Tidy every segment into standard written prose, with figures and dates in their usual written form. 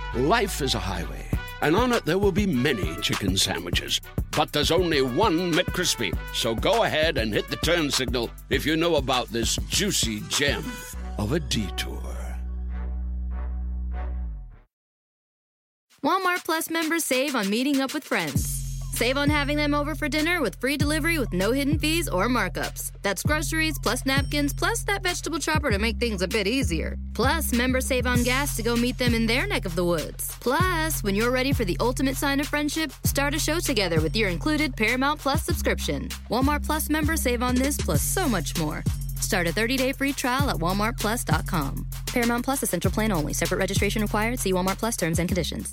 Life is a highway, and on it there will be many chicken sandwiches. But there's only one McCrispy. So go ahead and hit the turn signal if you know about this juicy gem of a detour. Walmart Plus members save on meeting up with friends. Save on having them over for dinner with free delivery with no hidden fees or markups. That's groceries, plus napkins, plus that vegetable chopper to make things a bit easier. Plus, members save on gas to go meet them in their neck of the woods. Plus, when you're ready for the ultimate sign of friendship, start a show together with your included Paramount Plus subscription. Walmart Plus members save on this plus so much more. Start a 30-day free trial at walmartplus.com. Paramount Plus Essential Plan only. Separate registration required. See Walmart Plus terms and conditions.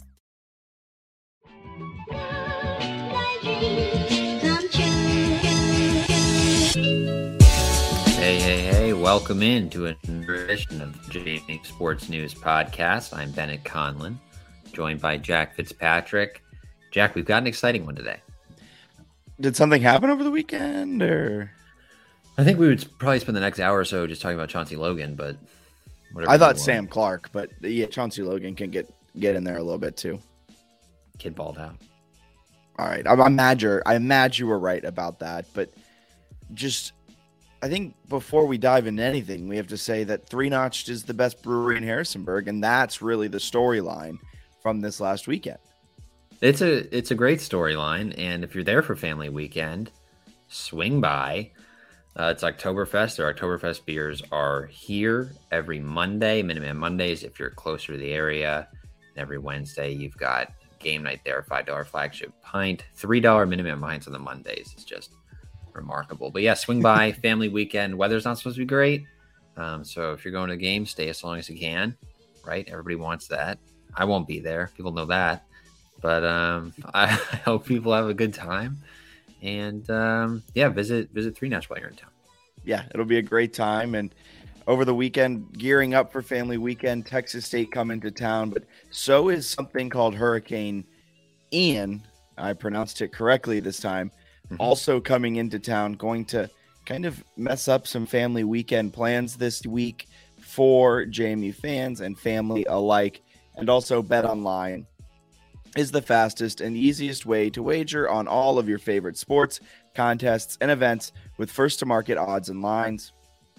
Hey, welcome in to another edition of the JMU Sports News Podcast. I'm Bennett Conlon, joined by Jack Fitzpatrick. Jack, we've got an exciting one today. Did something happen over the weekend, or? I think we would probably spend the next hour or so just talking about Chauncey Logan, but whatever. I thought Sam Clark, but yeah, Chauncey Logan can get in there a little bit too. Kid balled out. All right, I'm mad you were right about that, but just I think before we dive into anything, we have to say that Three Notched is the best brewery in Harrisonburg, and that's really the storyline from this last weekend. It's a great storyline, and if you're there for family weekend, swing by. It's Oktoberfest. Our Oktoberfest beers are here every Monday, Minuteman Mondays if you're closer to the area. And every Wednesday, you've got game night there, $5 flagship pint, $3 Minuteman pints on the Mondays. It's just remarkable. But yeah, swing by, family weekend. Weather's not supposed to be great. So if you're going to a game, stay as long as you can, right? Everybody wants that. I won't be there. People know that. But I hope people have a good time. And visit Three Notch while you're in town. Yeah, it'll be a great time. And over the weekend, gearing up for family weekend, Texas State coming to town, but so is something called Hurricane Ian. I pronounced it correctly this time. Also coming into town, going to kind of mess up some family weekend plans this week for JMU fans and family alike. And also BetOnline is the fastest and easiest way to wager on all of your favorite sports, contests, and events with first-to-market odds and lines.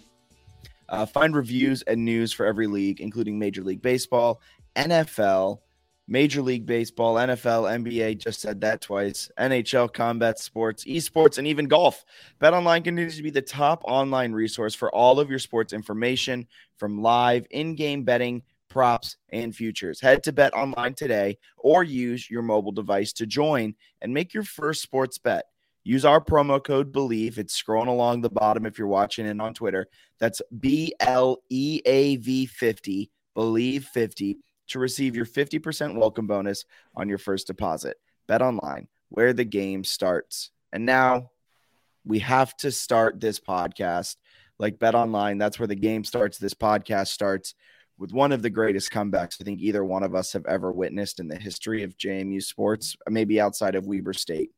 Find reviews and news for every league, including Major League Baseball, NFL, Major League Baseball, NFL, NBA, just said that twice, NHL, combat sports, esports, and even golf. BetOnline continues to be the top online resource for all of your sports information, from live in-game betting, props, and futures. Head to BetOnline today or use your mobile device to join and make your first sports bet. Use our promo code BELIEVE. It's scrolling along the bottom if you're watching it on Twitter. That's BLEAV50, BELIEVE50, to receive your 50% welcome bonus on your first deposit. BetOnline, where the game starts. And now we have to start this podcast like BetOnline. That's where the game starts. This podcast starts with one of the greatest comebacks I think either one of us have ever witnessed in the history of JMU sports, maybe outside of Weber State.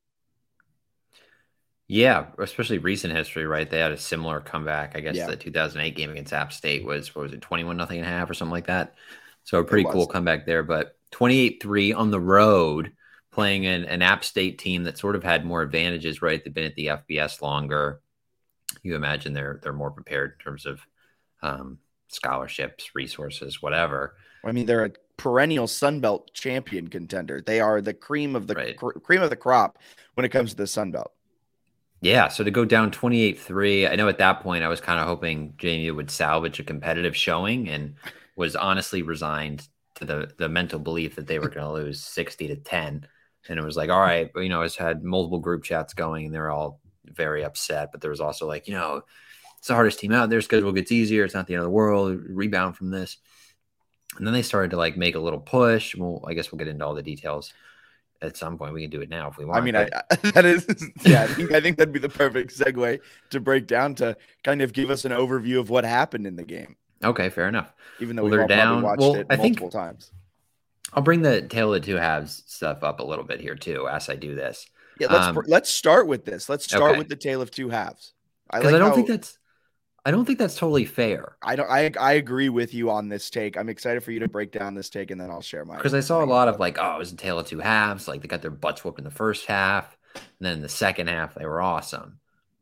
Yeah, especially recent history, right? They had a similar comeback. I guess the 2008 game against App State was, what was it, 21-0.5 or something like that? So a pretty cool comeback there. But 28-3 on the road, playing an App State team that sort of had more advantages, right? They've been at the FBS longer. You imagine they're more prepared in terms of scholarships, resources, whatever. I mean, they're a perennial Sun Belt champion contender. They are the cream of the cream of the crop when it comes to the Sun Belt. Yeah, so to go down 28-3, I know at that point I was kind of hoping JMU would salvage a competitive showing and was honestly resigned to the mental belief that they were going to lose 60-10. And it was like, all right, but, I just had multiple group chats going and they're all very upset. But there was also like, it's the hardest team out. Their schedule gets easier. It's not the end of the world. Rebound from this. And then they started to like make a little push. Well, I guess we'll get into all the details at some point. We can do it now if we want. I mean, I think that'd be the perfect segue to break down to kind of give us an overview of what happened in the game. Okay, fair enough. Even though we've all probably watched it multiple times. I'll bring the Tale of the Two Halves stuff up a little bit here too as I do this. Yeah, let's start with this. Let's start with the Tale of Two Halves. I don't think that's I don't think that's totally fair. I agree with you on this take. I'm excited for you to break down this take, and then I'll share Because I saw my a lot of input. like, oh, it was a tale of two halves. Like they got their butts whooped in the first half, and then in the second half they were awesome.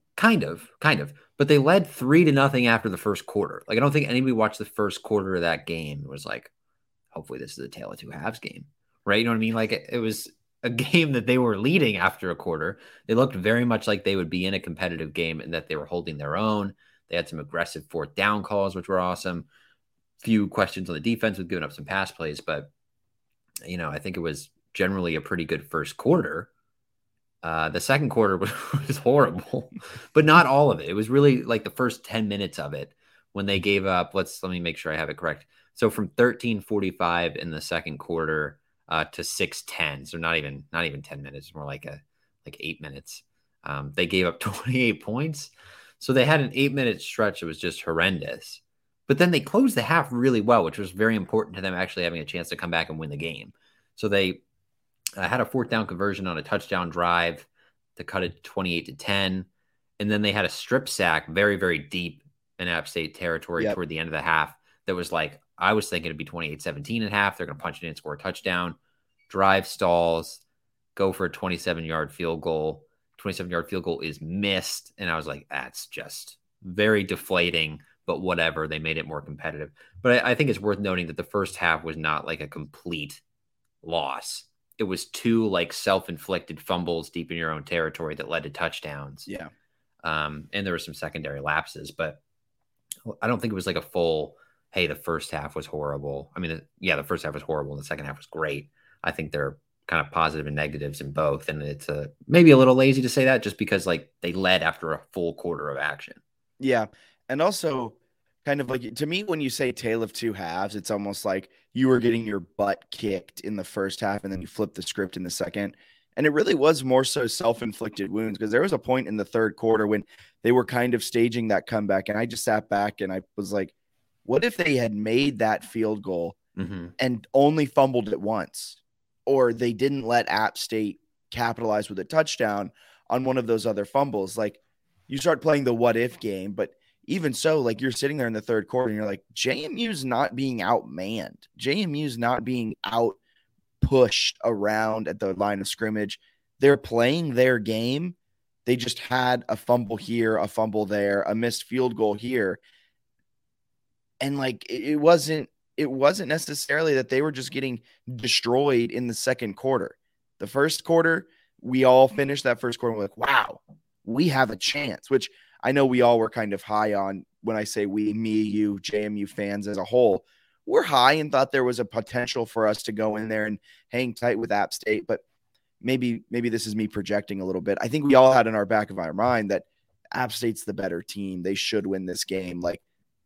Kind of. But they led 3-0 after the first quarter. Like I don't think anybody watched the first quarter of that game and was like, hopefully this is a tale of two halves game, right? You know what I mean? Like it was a game that they were leading after a quarter. They looked very much like they would be in a competitive game and that they were holding their own. They had some aggressive fourth down calls, which were awesome. Few questions on the defense with giving up some pass plays, but I think it was generally a pretty good first quarter. The second quarter was horrible, but not all of it. It was really like the first 10 minutes of it when they gave up. Let me make sure I have it correct. So from 13:45 in the second quarter to 6:10, so not even 10 minutes, more like 8 minutes. They gave up 28 points. So they had an 8-minute stretch that was just horrendous. But then they closed the half really well, which was very important to them actually having a chance to come back and win the game. So they had a fourth down conversion on a touchdown drive to cut it 28-10. And then they had a strip sack very, very deep in App State territory toward the end of the half that was like, I was thinking it'd be 28-17 at half. They're going to punch it in and score a touchdown. Drive stalls, go for a 27-yard field goal. 27-yard field goal is missed. And I was like, that's just very deflating, but whatever. They made it more competitive. But I think it's worth noting that the first half was not like a complete loss. It was two like self-inflicted fumbles deep in your own territory that led to touchdowns. Yeah. And there were some secondary lapses, but I don't think it was like a full, hey, the first half was horrible. I mean, the first half was horrible and the second half was great. I think they're kind of positive and negatives in both. And it's maybe a little lazy to say that just because like they led after a full quarter of action. Yeah. And also kind of like, to me, when you say tale of two halves, it's almost like you were getting your butt kicked in the first half and then you flip the script in the second. And it really was more so self-inflicted wounds, because there was a point in the third quarter when they were kind of staging that comeback. And I just sat back and I was like, what if they had made that field goal and only fumbled it once? Or they didn't let App State capitalize with a touchdown on one of those other fumbles. Like, you start playing the what if game, but even so, like, you're sitting there in the third quarter and you're like, JMU's not being outmanned. JMU's not being out pushed around at the line of scrimmage. They're playing their game. They just had a fumble here, a fumble there, a missed field goal here. And like, it wasn't necessarily that they were just getting destroyed in the second quarter. The first quarter, we all finished that first quarter. We're like, wow, we have a chance, which I know we all were kind of high on. When I say we, me, you, JMU fans as a whole, we're high and thought there was a potential for us to go in there and hang tight with App State. But maybe this is me projecting a little bit. I think we all had in our back of our mind that App State's the better team. They should win this game. Like,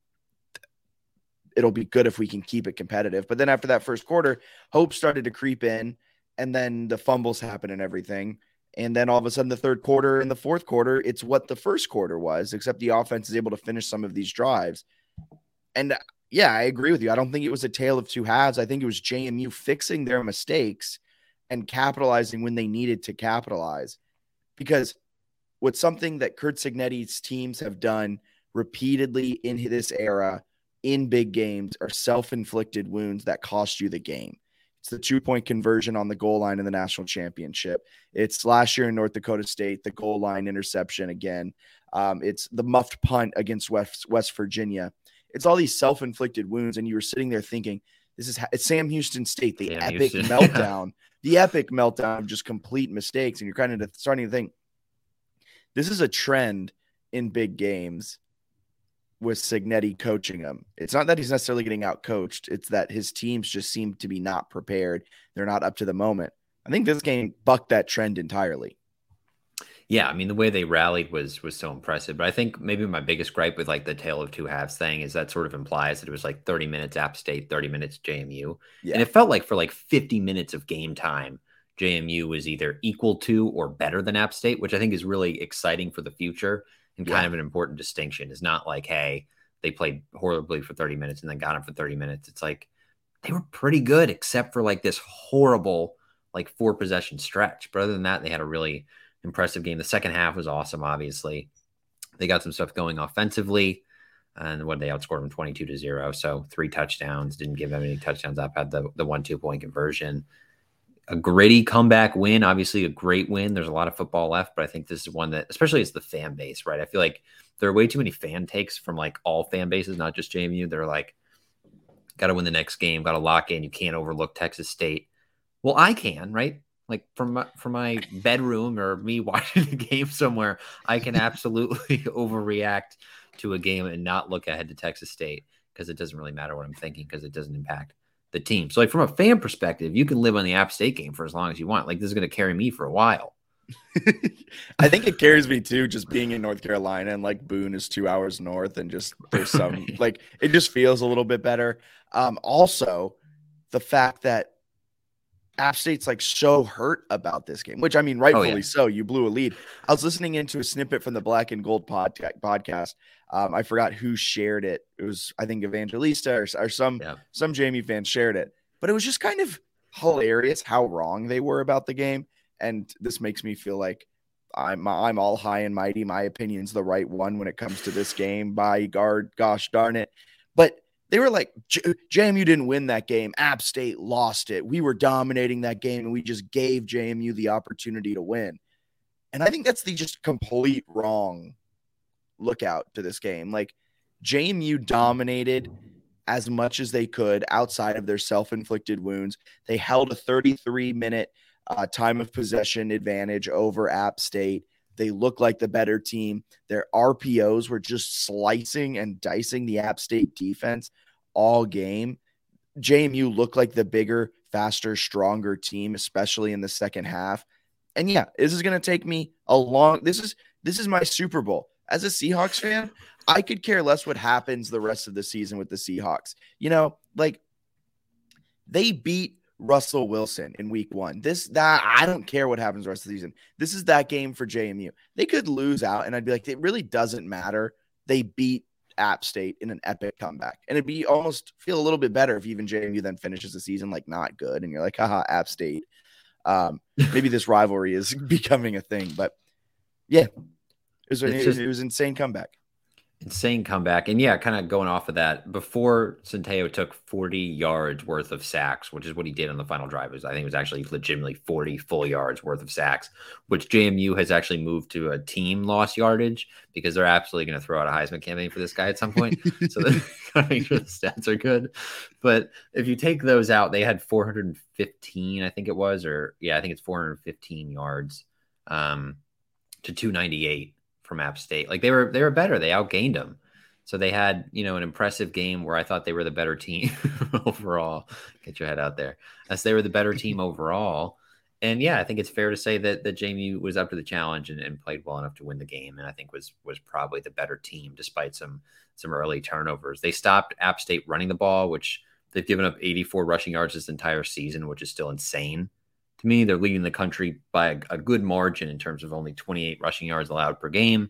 it'll be good if we can keep it competitive. But then after that first quarter, hope started to creep in, and then the fumbles happen and everything. And then all of a sudden the third quarter and the fourth quarter, it's what the first quarter was, except the offense is able to finish some of these drives. And yeah, I agree with you. I don't think it was a tale of two halves. I think it was JMU fixing their mistakes and capitalizing when they needed to capitalize. Because what's something that Curt Cignetti's teams have done repeatedly in this era in big games are self-inflicted wounds that cost you the game. It's the 2-point conversion on the goal line in the national championship. It's last year in North Dakota State, the goal line interception again. It's the muffed punt against West Virginia. It's all these self-inflicted wounds, and you were sitting there thinking, it's Sam Houston State, the epic meltdown, the epic meltdown of just complete mistakes. And you're kind of starting to think, this is a trend in big games with Cignetti coaching him. It's not that he's necessarily getting out coached. It's that his teams just seem to be not prepared. They're not up to the moment. I think this game bucked that trend entirely. Yeah, I mean, the way they rallied was so impressive. But I think maybe my biggest gripe with like the tale of two halves thing is that sort of implies that it was like 30 minutes App State, 30 minutes JMU. Yeah. And it felt like for like 50 minutes of game time, JMU was either equal to or better than App State, which I think is really exciting for the future. And kind of an important distinction. Is not like, hey, they played horribly for 30 minutes and then got them for 30 minutes. It's like they were pretty good, except for like this horrible, like 4-possession stretch. But other than that, they had a really impressive game. The second half was awesome, obviously. They got some stuff going offensively. And when they outscored them 22-0. So 3 touchdowns, didn't give them any touchdowns up, had the 1-2 point conversion. A gritty comeback win, obviously a great win. There's a lot of football left, but I think this is one that, especially as the fan base, right? I feel like there are way too many fan takes from like all fan bases, not just JMU. They're like, got to win the next game, got to lock in. You can't overlook Texas State. Well, I can, right? Like from my bedroom or me watching the game somewhere, I can absolutely overreact to a game and not look ahead to Texas State because it doesn't really matter what I'm thinking because it doesn't impact the team. So like from a fan perspective, you can live on the App State game for as long as you want. Like this is going to carry me for a while. I think it carries me too, just being in North Carolina and like Boone is 2 hours north and just there's some like it just feels a little bit better. Also the fact that App State's like so hurt about this game, which I mean, rightfully so. You blew a lead. I was listening into a snippet from the Black and Gold podcast. I forgot who shared it. It was, I think, Evangelista or some JMU fans shared it. But it was just kind of hilarious how wrong they were about the game. And this makes me feel like I'm all high and mighty. My opinion's the right one when it comes to this game. Gosh darn it. But they were like, JMU didn't win that game. App State lost it. We were dominating that game, and we just gave JMU the opportunity to win. And I think that's the just complete wrong lookout to this game. Like, JMU dominated as much as they could outside of their self-inflicted wounds. They held a 33-minute time of possession advantage over App State. They look like the better team. Their RPOs were just slicing and dicing the App State defense all game. JMU looked like the bigger, faster, stronger team, especially in the second half. And yeah, this is going to take me a long – this is my Super Bowl. As a Seahawks fan, I could care less what happens the rest of the season with the Seahawks. You know, like they beat Russell Wilson in week 1. I don't care what happens the rest of the season. This is that game for JMU. They could lose out, and I'd be like, it really doesn't matter. They beat App State in an epic comeback. And it'd be almost feel a little bit better if even JMU then finishes the season like not good, and you're like, haha, App State. Maybe this rivalry is becoming a thing. But yeah, it was insane comeback. Insane comeback. And yeah, kind of going off of that, before Centeio took 40 yards worth of sacks, which is what he did on the final drive. I think it was actually legitimately 40 full yards worth of sacks, which JMU has actually moved to a team loss yardage because they're absolutely going to throw out a Heisman campaign for this guy at some point. So they're going to make sure the stats are good. But if you take those out, they had 415, I think it was, I think it's 415 yards to 298. From App State. Like they were better. They outgained them. So they had, an impressive game where I thought they were the better team overall. Get your head out there. As they were the better team overall. And yeah, I think it's fair to say that JMU was up to the challenge and played well enough to win the game. And I think was probably the better team despite some early turnovers. They stopped App State running the ball, which they've given up 84 rushing yards this entire season, which is still insane. To me, they're leading the country by a good margin in terms of only 28 rushing yards allowed per game.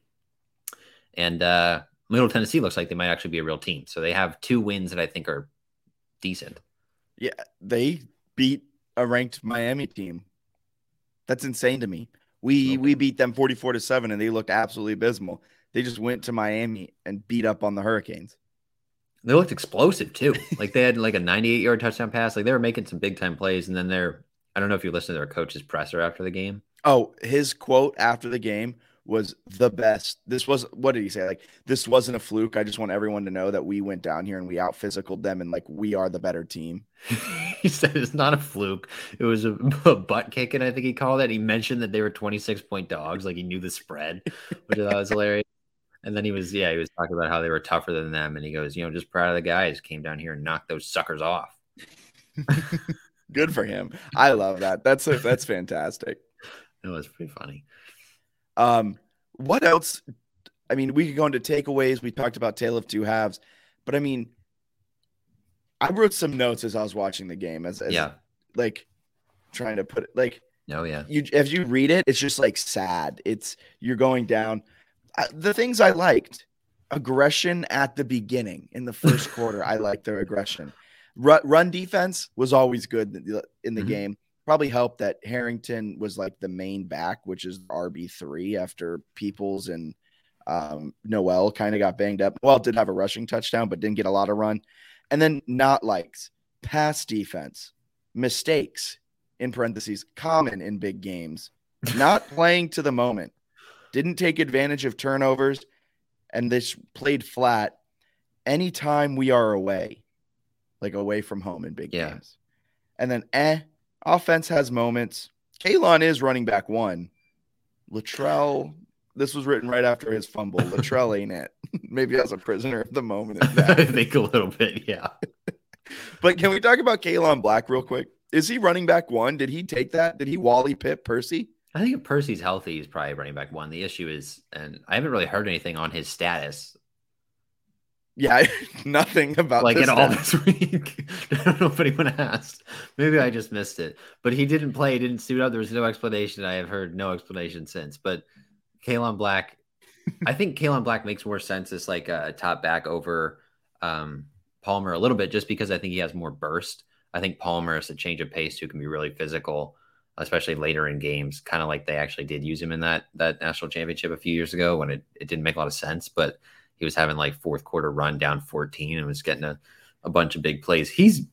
And Middle Tennessee looks like they might actually be a real team. So they have 2 wins that I think are decent. Yeah, they beat a ranked Miami team. That's insane to me. We beat them 44-7, and they looked absolutely abysmal. They just went to Miami and beat up on the Hurricanes. They looked explosive, too. Like they had like a 98-yard touchdown pass. Like they were making some big-time plays, and then I don't know if you listened to their coach's presser after the game. Oh, his quote after the game was the best. What did he say? Like, this wasn't a fluke. I just want everyone to know that we went down here and we out-physicaled them and, like, we are the better team. He said it's not a fluke. It was a butt kicking, I think he called it. He mentioned that they were 26-point dogs. Like, he knew the spread, which I thought was hilarious. And then he was talking about how they were tougher than them. And he goes, just proud of the guys came down here and knocked those suckers off. Good for him. I love that. That's fantastic. That was pretty funny. What else? I mean, we could go into takeaways. We talked about Tale of Two Halves, but I mean, I wrote some notes as I was watching the game as like trying to put it like, oh yeah. As you read it, it's just like sad. You're going down. The things I liked, aggression at the beginning in the first quarter. I liked their aggression. Run defense was always good in the game. Probably helped that Harrington was like the main back, which is RB3 after Peoples and Noel kind of got banged up. Noel did have a rushing touchdown, but didn't get a lot of run. And then not likes, pass defense, mistakes, in parentheses, common in big games, not playing to the moment, didn't take advantage of turnovers, and this played flat anytime we are away, like away from home in big games. And then offense has moments. Kalon is running back one. Latrell, this was written right after his fumble. Latrell ain't it. Maybe as a prisoner at the moment. I think a little bit, yeah. But can we talk about Kalon Black real quick? Is he running back one? Did he take that? Did he Wally Pitt Percy? I think if Percy's healthy, he's probably running back one. The issue is, and I haven't really heard anything on his status. Yeah, nothing about like at all this week. I don't know if anyone asked. Maybe I just missed it. But he didn't play. He didn't suit up. There was no explanation. I have heard no explanation since. But Kalon Black, I think Kalon Black makes more sense as like a top back over Palmer a little bit, just because I think he has more burst. I think Palmer is a change of pace who can be really physical, especially later in games, kind of like they actually did use him in that national championship a few years ago when it didn't make a lot of sense, but he was having like fourth quarter run down 14 and was getting a bunch of big plays.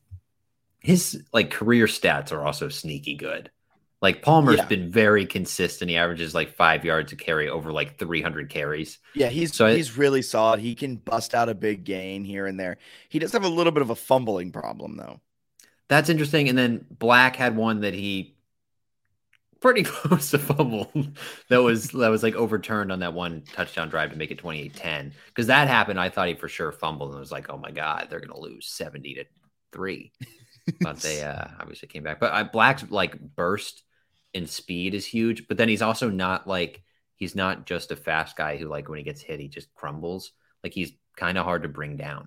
His like career stats are also sneaky good. Like Palmer's been very consistent. He averages like 5 yards a carry over like 300 carries. Yeah, he's really solid. He can bust out a big gain here and there. He does have a little bit of a fumbling problem though. That's interesting. And then Black had one that he pretty close to fumble that was like overturned on that one touchdown drive to make it 28-10. Because that happened, I thought he for sure fumbled and was like, oh my God, they're gonna lose 70-3. But they obviously came back. But Black's like burst and speed is huge, but then he's also not like, he's not just a fast guy who like when he gets hit, he just crumbles. Like he's kind of hard to bring down.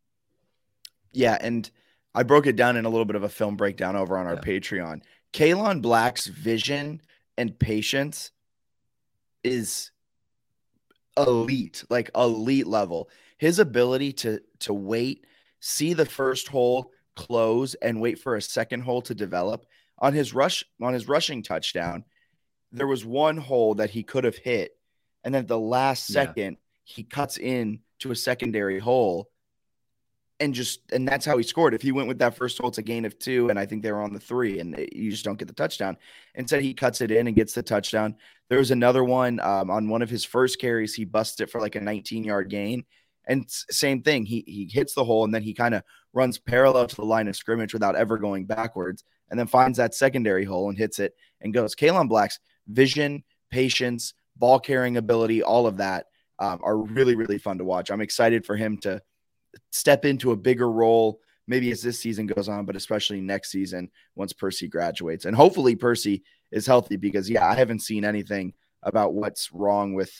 Yeah, and I broke it down in a little bit of a film breakdown over on our Patreon. Kalon Black's vision and patience is elite, like elite level. His ability to wait, see the first hole, close, and wait for a second hole to develop. On his rushing touchdown, there was one hole that he could have hit, and then at the last second, he cuts in to a secondary hole. And that's how he scored. If he went with that first hole, it's a gain of 2, and I think they were on the 3, and you just don't get the touchdown. Instead, he cuts it in and gets the touchdown. There was another one on one of his first carries. He busts it for like a 19-yard gain, and same thing. He hits the hole, and then he kind of runs parallel to the line of scrimmage without ever going backwards, and then finds that secondary hole and hits it and goes. Kalon Black's vision, patience, ball carrying ability, all of that are really, really fun to watch. I'm excited for him to step into a bigger role, maybe as this season goes on, but especially next season once Percy graduates. And hopefully Percy is healthy because, I haven't seen anything about what's wrong with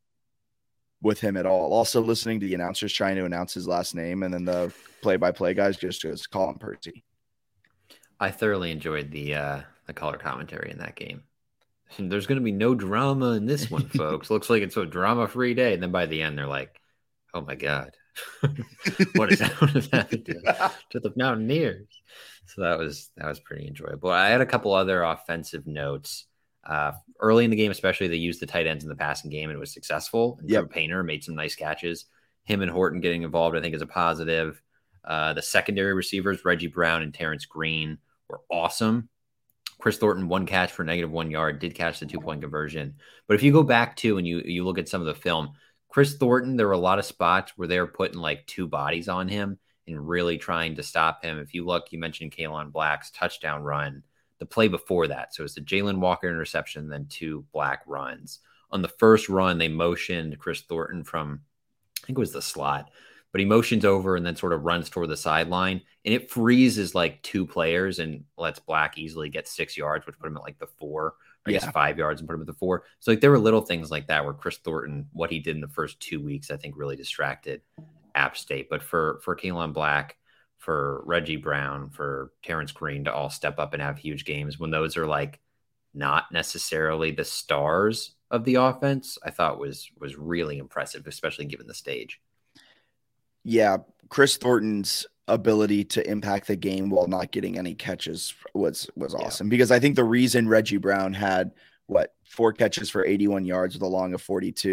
him at all. Also listening to the announcers trying to announce his last name, and then the play-by-play guys just call him Percy. I thoroughly enjoyed the color commentary in that game. There's going to be no drama in this one, folks. Looks like it's a drama-free day. And then by the end, they're like, oh my God. What is happening to the Mountaineers? So that was pretty enjoyable. I had a couple other offensive notes. Early in the game, especially, they used the tight ends in the passing game, and it was successful. Drew Painter made some nice catches. Him and Horton getting involved, I think, is a positive. The secondary receivers, Reggie Brown and Terrence Green, were awesome. Chris Thornton, 1 catch for -1 yard, did catch the 2-point conversion. But if you go back to and you look at some of the film, Chris Thornton, there were a lot of spots where they were putting like 2 bodies on him and really trying to stop him. If you look, you mentioned Kalon Black's touchdown run, the play before that. So it's the Jalen Walker interception, then 2 Black runs. On the first run, they motioned Chris Thornton from, I think it was the slot, but he motions over and then sort of runs toward the sideline, and it freezes like 2 players and lets Black easily get 6 yards, which put him at like the 4. I guess 5 yards and put him at the 4. So like there were little things like that where Chris Thornton, what he did in the first 2 weeks, I think really distracted App State. But for Kalon Black, for Reggie Brown, for Terrence Green to all step up and have huge games when those are like not necessarily the stars of the offense, I thought was really impressive, especially given the stage. Yeah, Chris Thornton's ability to impact the game while not getting any catches was awesome, because I think the reason Reggie Brown had 4 catches for 81 yards with a long of 42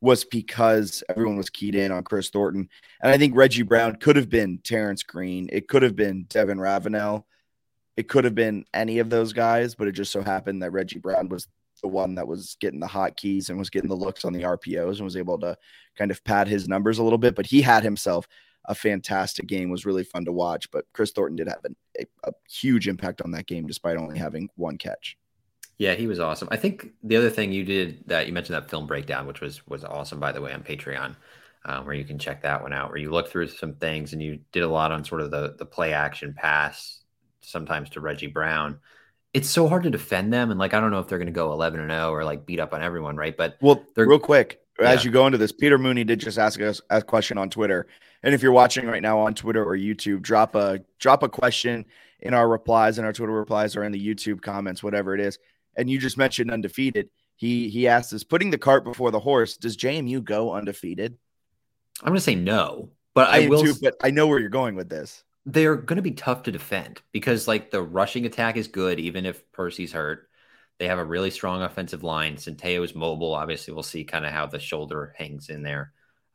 was because everyone was keyed in on Chris Thornton. And I think Reggie Brown could have been Terrence Green. It could have been Devin Ravenel. It could have been any of those guys, but it just so happened that Reggie Brown was the one that was getting the hotkeys and was getting the looks on the RPOs and was able to kind of pad his numbers a little bit. But he had himself a fantastic game, was really fun to watch. But Chris Thornton did have a huge impact on that game despite only having one catch. Yeah, he was awesome. I think the other thing you did that you mentioned that film breakdown, which was awesome, by the way, on Patreon, where you can check that one out, where you look through some things and you did a lot on sort of the play action pass, sometimes to Reggie Brown. It's so hard to defend them. And like, I don't know if they're going to go 11-0 or like beat up on everyone. Right. But they're real quick as you go into this, Peter Mooney did just ask us a question on Twitter. And if you're watching right now on Twitter or YouTube, drop a question in our replies, in our Twitter replies, or in the YouTube comments, whatever it is. And you just mentioned undefeated. He asked us, putting the cart before the horse, does JMU go undefeated? I'm going to say no, but but I know where you're going with this. They're going to be tough to defend because like the rushing attack is good, even if Percy's hurt. They have a really strong offensive line. Centeio is mobile. Obviously, we'll see kind of how the shoulder hangs in there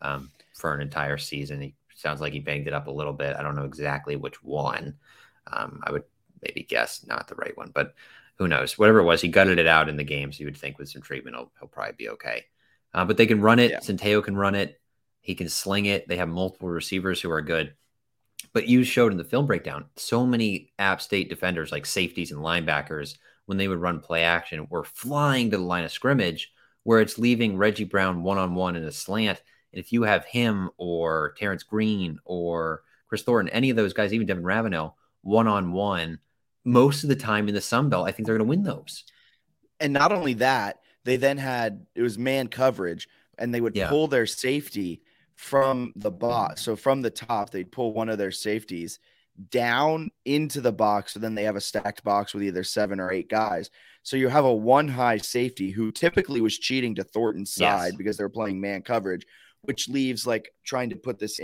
for an entire season. He sounds like he banged it up a little bit. I don't know exactly which one. I would maybe guess not the right one, but who knows? Whatever it was, he gutted it out in the game. So you would think with some treatment, he'll probably be okay. But they can run it. Yeah. Centeio can run it. He can sling it. They have multiple receivers who are good. But you showed in the film breakdown, so many App State defenders like safeties and linebackers, when they would run play action, were flying to the line of scrimmage where it's leaving Reggie Brown one-on-one in a slant. And if you have him or Terrence Green or Chris Thornton, any of those guys, even Devin Ravenel, one-on-one, most of the time in the Sun Belt, I think they're going to win those. And not only that, they then it was man coverage, and they would pull their safety from the box. So from the top, they'd pull one of their safeties down into the box. So then they have a stacked box with either 7 or 8 guys. So you have a one high safety who typically was cheating to Thornton's side because they're playing man coverage, which leaves like trying to put this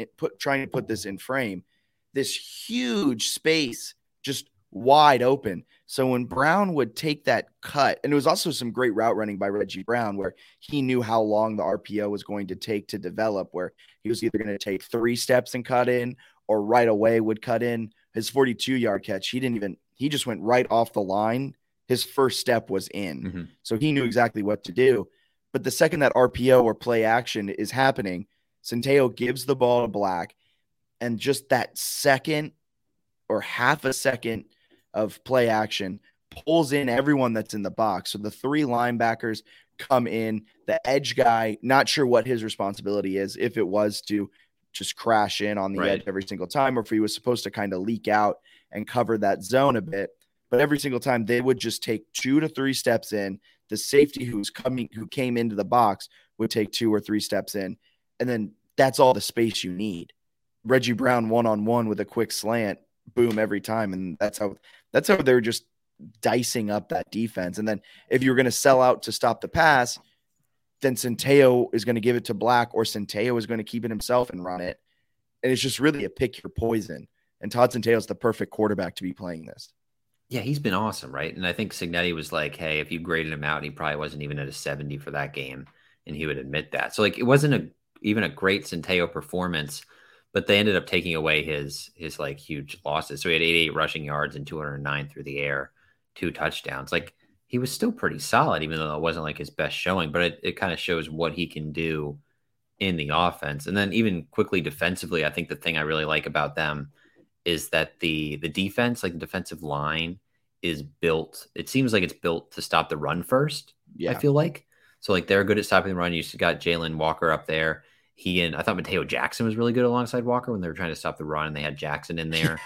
in frame, this huge space just wide open. So when Brown would take that cut, and it was also some great route running by Reggie Brown, where he knew how long the RPO was going to take to develop, where he was either going to take 3 steps and cut in, or right away would cut in. His 42-yard catch, he just went right off the line. His first step was in. Mm-hmm. So he knew exactly what to do. But the second that RPO or play action is happening, Centeio gives the ball to Black, and just that second or half a second of play action pulls in everyone that's in the box. So the 3 linebackers come in, the edge guy, not sure what his responsibility is, if it was to just crash in on the edge every single time, or if he was supposed to kind of leak out and cover that zone a bit. But every single time they would just take 2 to 3 steps in. The safety who came into the box would take 2 or 3 steps in. And then that's all the space you need. Reggie Brown one-on-one with a quick slant, boom, every time. And that's how they're just dicing up that defense. And then if you're going to sell out to stop the pass, then Centeio is going to give it to Black, or Centeio is going to keep it himself and run it. And it's just really a pick your poison. And Todd Centeio is the perfect quarterback to be playing this. Yeah, he's been awesome, right? And I think Cignetti was like, hey, if you graded him out, he probably wasn't even at a 70 for that game. And he would admit that. So like, it wasn't even a great Centeio performance, but they ended up taking away his like huge losses. So he had 88 rushing yards and 209 through the air, 2 touchdowns. Like, he was still pretty solid, even though it wasn't like his best showing, but it kind of shows what he can do in the offense. And then even quickly defensively, I think the thing I really like about them is that the defense, like the defensive line, is built. It seems like it's built to stop the run first. Yeah. I feel like. So like they're good at stopping the run. You got Jalen Walker up there. I thought Mateo Jackson was really good alongside Walker when they were trying to stop the run, and they had Jackson in there.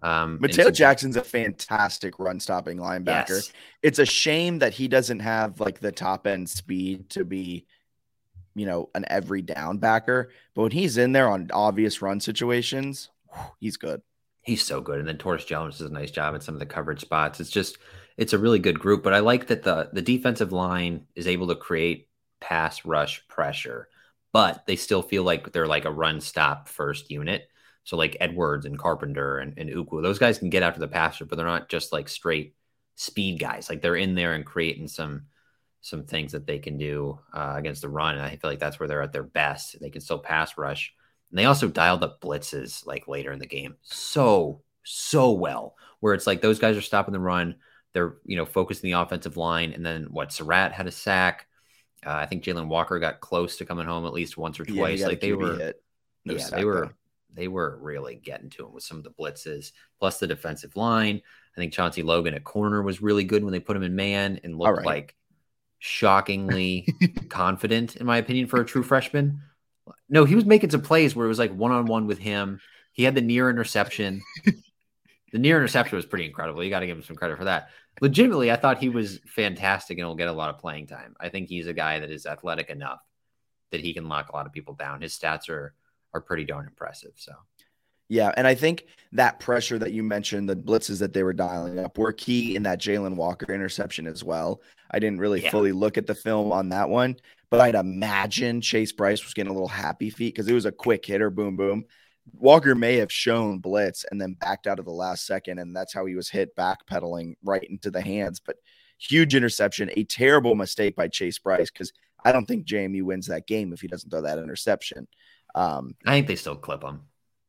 Mateo Jackson's a fantastic run stopping linebacker. Yes. It's a shame that he doesn't have like the top end speed to be, an every down backer. But when he's in there on obvious run situations, he's good. He's so good. And then Torres Jones does a nice job at some of the coverage spots. It's a really good group. But I like that the defensive line is able to create pass rush pressure, but they still feel like they're like a run stop first unit. So like Edwards and Carpenter and Ukwu, those guys can get after the passer, but they're not just like straight speed guys. Like they're in there and creating some some things that they can do against the run. And I feel like that's where they're at their best. They can still pass rush. And they also dialed up blitzes like later in the game so well, where it's like those guys are stopping the run. They're, focusing the offensive line. And then Surratt had a sack. I think Jalen Walker got close to coming home at least once or twice. Like they were, hit. They were really getting to him with some of the blitzes, plus the defensive line. I think Chauncey Logan at corner was really good when they put him in man and looked like shockingly confident, in my opinion, for a true freshman. No, he was making some plays where it was like one-on-one with him. He had the near interception. The near interception was pretty incredible. You got to give him some credit for that. Legitimately, I thought he was fantastic and will get a lot of playing time. I think he's a guy that is athletic enough that he can lock a lot of people down. His stats are pretty darn impressive. So, yeah, and I think that pressure that you mentioned, the blitzes that they were dialing up, were key in that Jalen Walker interception as well. I didn't really fully look at the film on that one, but I'd imagine Chase Bryce was getting a little happy feet because it was a quick hitter, boom, boom. Walker may have shown blitz and then backed out of the last second, and that's how he was hit backpedaling right into the hands. But huge interception, a terrible mistake by Chase Bryce, because I don't think JMU wins that game if he doesn't throw that interception. I think they still clip him.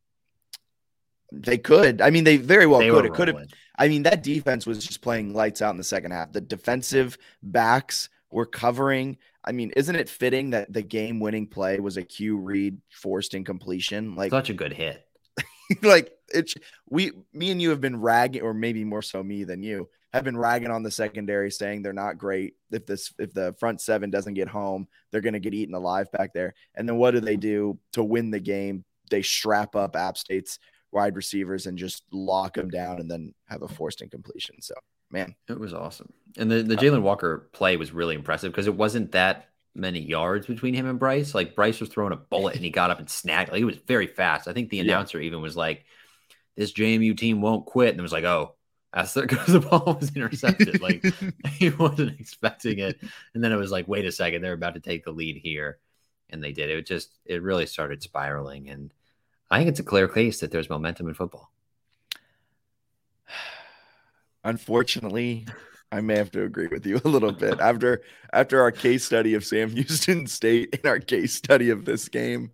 They could. I mean, they very well could. It could have. I mean, that defense was just playing lights out in the second half. The defensive backs were covering. I mean, isn't it fitting that the game-winning play was a Q Reed forced incompletion? Like, such a good hit. Like me and you have been ragging, or maybe more so me than you, have been ragging on the secondary, saying they're not great. If the front seven doesn't get home, they're going to get eaten alive back there. And then what do they do to win the game? They strap up App State's wide receivers and just lock them down, and then have a forced incompletion. So, man, it was awesome. And the Jalen Walker play was really impressive because it wasn't that many yards between him and Bryce. Like, Bryce was throwing a bullet and he got up and snagged. Like, he was very fast. I think the announcer even was like, "This JMU team won't quit." And it was like, "Oh, that's because the ball was intercepted." Like, he wasn't expecting it. And then it was like, wait a second, they're about to take the lead here. And they did. It really started spiraling. And I think it's a clear case that there's momentum in football. Unfortunately, I may have to agree with you a little bit. After our case study of Sam Houston State and our case study of this game,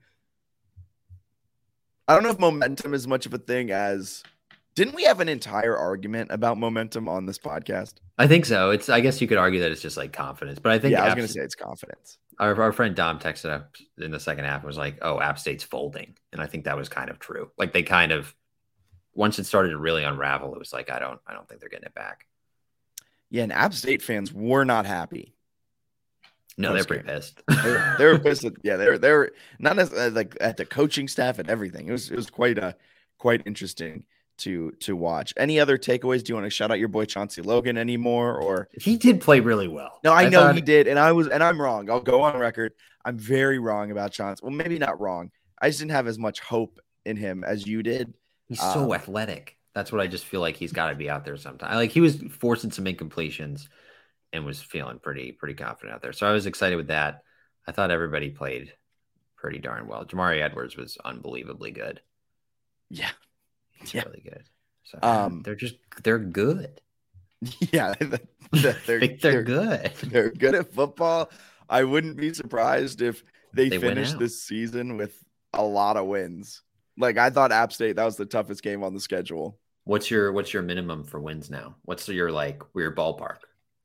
I don't know if momentum is much of a thing as – didn't we have an entire argument about momentum on this podcast? I think so. I guess you could argue that it's just like confidence. But I think I was going to say it's confidence. Our friend Dom texted up in the second half and was like, "Oh, App State's folding." And I think that was kind of true. Like, they kind of – once it started to really unravel, it was like, I don't think they're getting it back. Yeah, and App State fans were not happy. No, they're pretty pissed. They were pissed. They were not as like at the coaching staff and everything. It was quite interesting to watch. Any other takeaways? Do you want to shout out your boy Chauncey Logan anymore? Or he did play really well. No, I know he did, and I'm wrong. I'll go on record. I'm very wrong about Chauncey. Well, maybe not wrong. I just didn't have as much hope in him as you did. He's so athletic. That's what I just feel like he's got to be out there sometime. Like, he was forcing some incompletions and was feeling pretty confident out there. So I was excited with that. I thought everybody played pretty darn well. Jamari Edwards was unbelievably good. Yeah. He's really good. So they're good. Yeah. They're good. They're good at football. I wouldn't be surprised if they finish this season with a lot of wins. Like, I thought App State, that was the toughest game on the schedule. What's your minimum for wins now? What's your weird ballpark?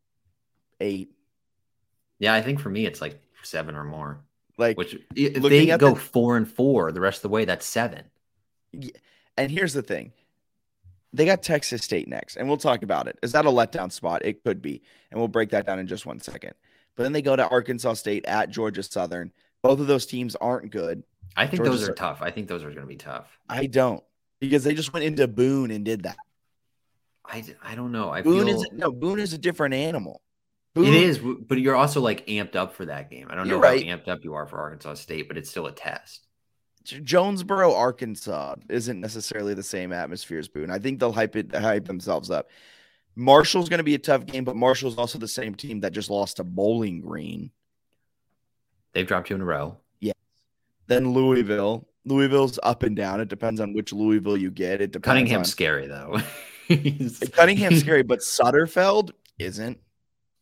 8. Yeah, I think for me it's like 7 or more. Like, which if they go 4-4 the rest of the way, that's 7. Yeah. And here's the thing. They got Texas State next, and we'll talk about it. Is that a letdown spot? It could be. And we'll break that down in just 1 second. But then they go to Arkansas State at Georgia Southern. Both of those teams aren't good. I think those are tough. I think those are going to be tough. I don't, because they just went into Boone and did that. I don't know. Boone is a different animal. Boone, it is, but you're also like amped up for that game. I don't know how amped up you are for Arkansas State, but it's still a test. Jonesboro, Arkansas isn't necessarily the same atmosphere as Boone. I think they'll hype themselves up. Marshall's going to be a tough game, but Marshall's also the same team that just lost to Bowling Green. They've dropped 2 in a row. Then Louisville. Louisville's up and down. It depends on which Louisville you get. It depends. Cunningham's scary, though. Cunningham's scary, but Sutterfeld isn't.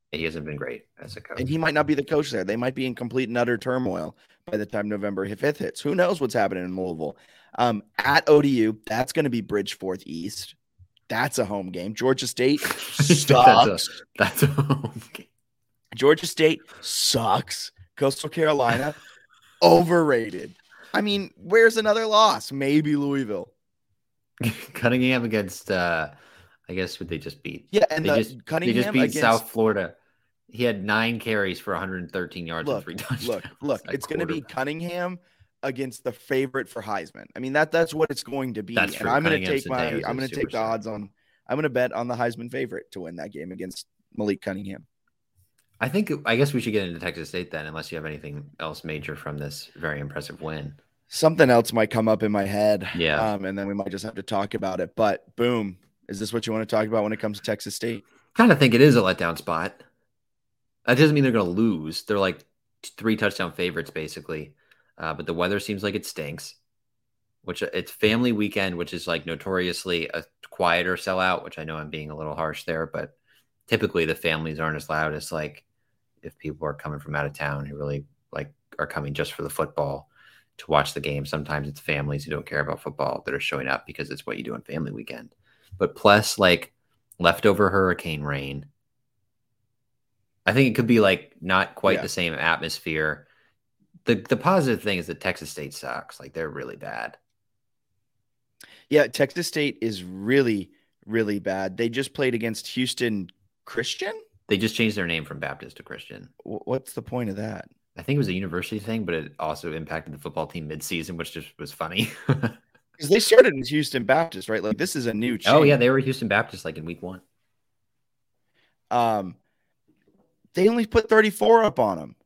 He hasn't been great as a coach. And he might not be the coach there. They might be in complete and utter turmoil by the time November 5th hits. Who knows what's happening in Louisville? At ODU, that's going to be Bridgeforth East. That's a home game. Georgia State sucks. That's a home game. Georgia State sucks. Coastal Carolina, overrated. I mean, where's another loss? Maybe Louisville. Cunningham against, I guess, what they just beat. Yeah, and they just beat against South Florida. He had 9 carries for 113 yards and 3 touchdowns. Look, it's going to be Cunningham against the favorite for Heisman. I mean, that's what it's going to be. That's and true. I'm going to take the odds on. I'm going to bet on the Heisman favorite to win that game against Malik Cunningham. I guess we should get into Texas State then, unless you have anything else major from this very impressive win. Something else might come up in my head. Yeah. And then we might just have to talk about it. But boom, is this what you want to talk about when it comes to Texas State? Kind of think it is a letdown spot. That doesn't mean they're going to lose. They're like 3 touchdown favorites, basically. But the weather seems like it stinks. Which it's family weekend, which is like notoriously a quieter sellout, which I know I'm being a little harsh there, but typically the families aren't as loud as like if people are coming from out of town who really like are coming just for the football to watch the game. Sometimes it's families who don't care about football that are showing up because it's what you do on family weekend. But plus like leftover hurricane rain, I think it could be like not quite the same atmosphere. The positive thing is that Texas State sucks. Like they're really bad. Yeah, Texas State is really, really bad. They just played against Houston Christian? They just changed their name from Baptist to Christian. What's the point of that? I think it was a university thing, but it also impacted the football team midseason, which just was funny. Because they started in Houston Baptist, right? Like this is a new change. Oh, yeah, they were Houston Baptist like in week 1. They only put 34 up on them.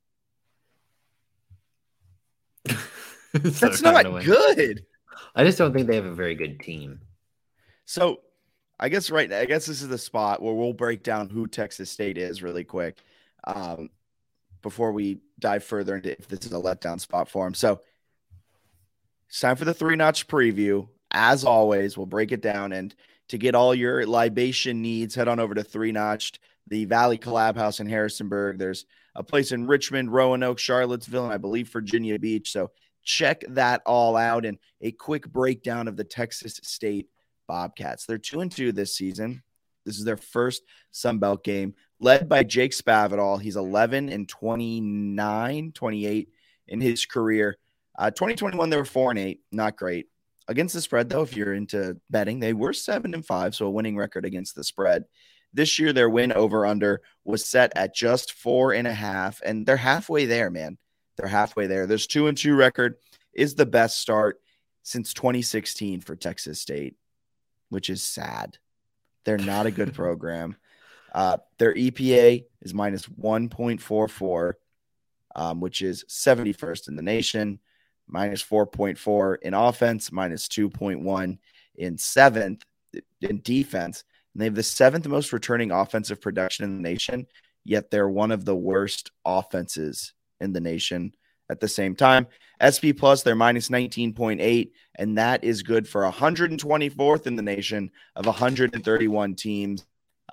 That's not good. I just don't think they have a very good team. So I guess this is the spot where we'll break down who Texas State is really quick before we dive further into if this is a letdown spot for them. So it's time for the 3-notch preview. As always, we'll break it down. And to get all your libation needs, head on over to 3-notched, the Valley Collab House in Harrisonburg. There's a place in Richmond, Roanoke, Charlottesville, and I believe Virginia Beach. So check that all out, and a quick breakdown of the Texas State Bobcats. They're 2-2 this season. This is their first Sun Belt game, led by Jake Spavital. He's 11-29, 28 in his career. 2021, they were 4-8, not great. Against the spread, though, if you're into betting, they were 7-5, so a winning record against the spread. This year, their win over-under was set at just 4.5, and they're halfway there, man. They're halfway there. This 2-2 record is the best start since 2016 for Texas State, which is sad. They're not a good program. Their EPA is minus 1.44, which is 71st in the nation, minus 4.4 in offense, minus 2.1 in 7th in defense. And they have the 7th most returning offensive production in the nation, yet they're one of the worst offenses in the nation at the same time. SP Plus, they're minus 19.8, and that is good for 124th in the nation of 131 teams.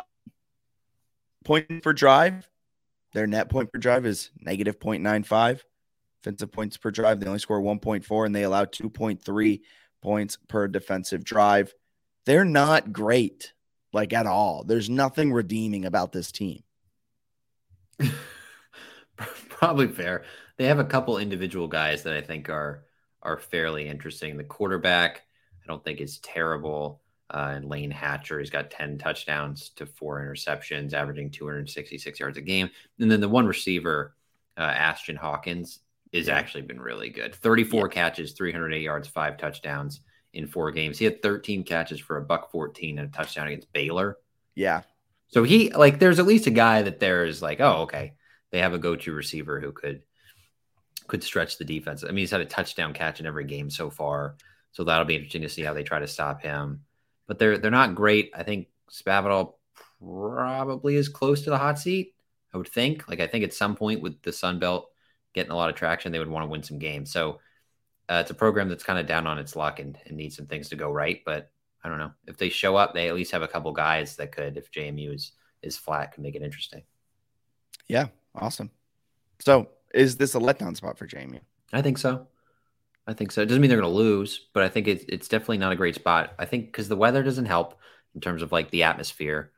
Point per drive, their net point per drive is negative 0.95. Defensive points per drive, they only score 1.4, and they allow 2.3 points per defensive drive. They're not great, like at all. There's nothing redeeming about this team. Probably fair. They have a couple individual guys that I think are fairly interesting. The quarterback, I don't think is terrible. And Lane Hatcher, he's got 10 touchdowns to 4 interceptions, averaging 266 yards a game. And then the one receiver, Ashton Hawkins, is actually been really good. 34 catches, 308 yards, 5 touchdowns in 4 games. He had 13 catches for $114 and a touchdown against Baylor. Yeah. So he like there's at least a guy that there's like, oh, okay. They have a go-to receiver who could stretch the defense. I mean, he's had a touchdown catch in every game so far. So that'll be interesting to see how they try to stop him. But they're not great. I think Spavital probably is close to the hot seat, I would think. Like I think at some point with the Sun Belt getting a lot of traction, they would want to win some games. So it's a program that's kind of down on its luck and needs some things to go right. But I don't know. If they show up, they at least have a couple guys that could, if JMU is flat, can make it interesting. Yeah, awesome. So is this a letdown spot for Jamie? I think so. I think so. It doesn't mean they're going to lose, but I think it's definitely not a great spot. I think because the weather doesn't help in terms of like the atmosphere.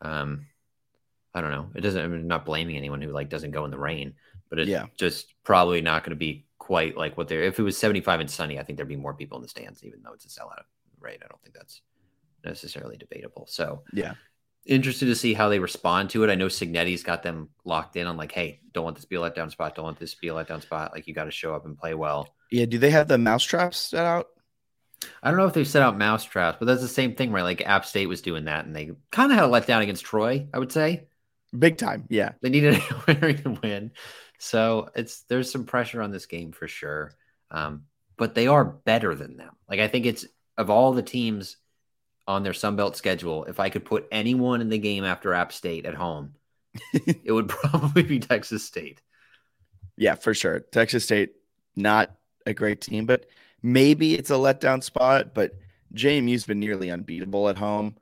I don't know. It doesn't. I'm not blaming anyone who like doesn't go in the rain, but it's just probably not going to be quite like what they're. If it was 75 and sunny, I think there'd be more people in the stands, even though it's a sellout. Right? I don't think that's necessarily debatable. So yeah, interested to see how they respond to it. I know Signetti's got them locked in on like, hey, don't want this to be a letdown spot. Don't want this to be a letdown spot. Like you got to show up and play well. Yeah. Do they have the mousetraps set out? I don't know if they've set out mousetraps, but that's the same thing, right? Like App State was doing that, and they kind of had a letdown against Troy, I would say. Big time. Yeah. They needed a winner to win. So there's some pressure on this game for sure. But they are better than them. Like I think it's of all the teams on their Sunbelt schedule, if I could put anyone in the game after App State at home, it would probably be Texas State. Yeah, for sure. Texas State, not a great team, but maybe it's a letdown spot. But JMU's been nearly unbeatable at home.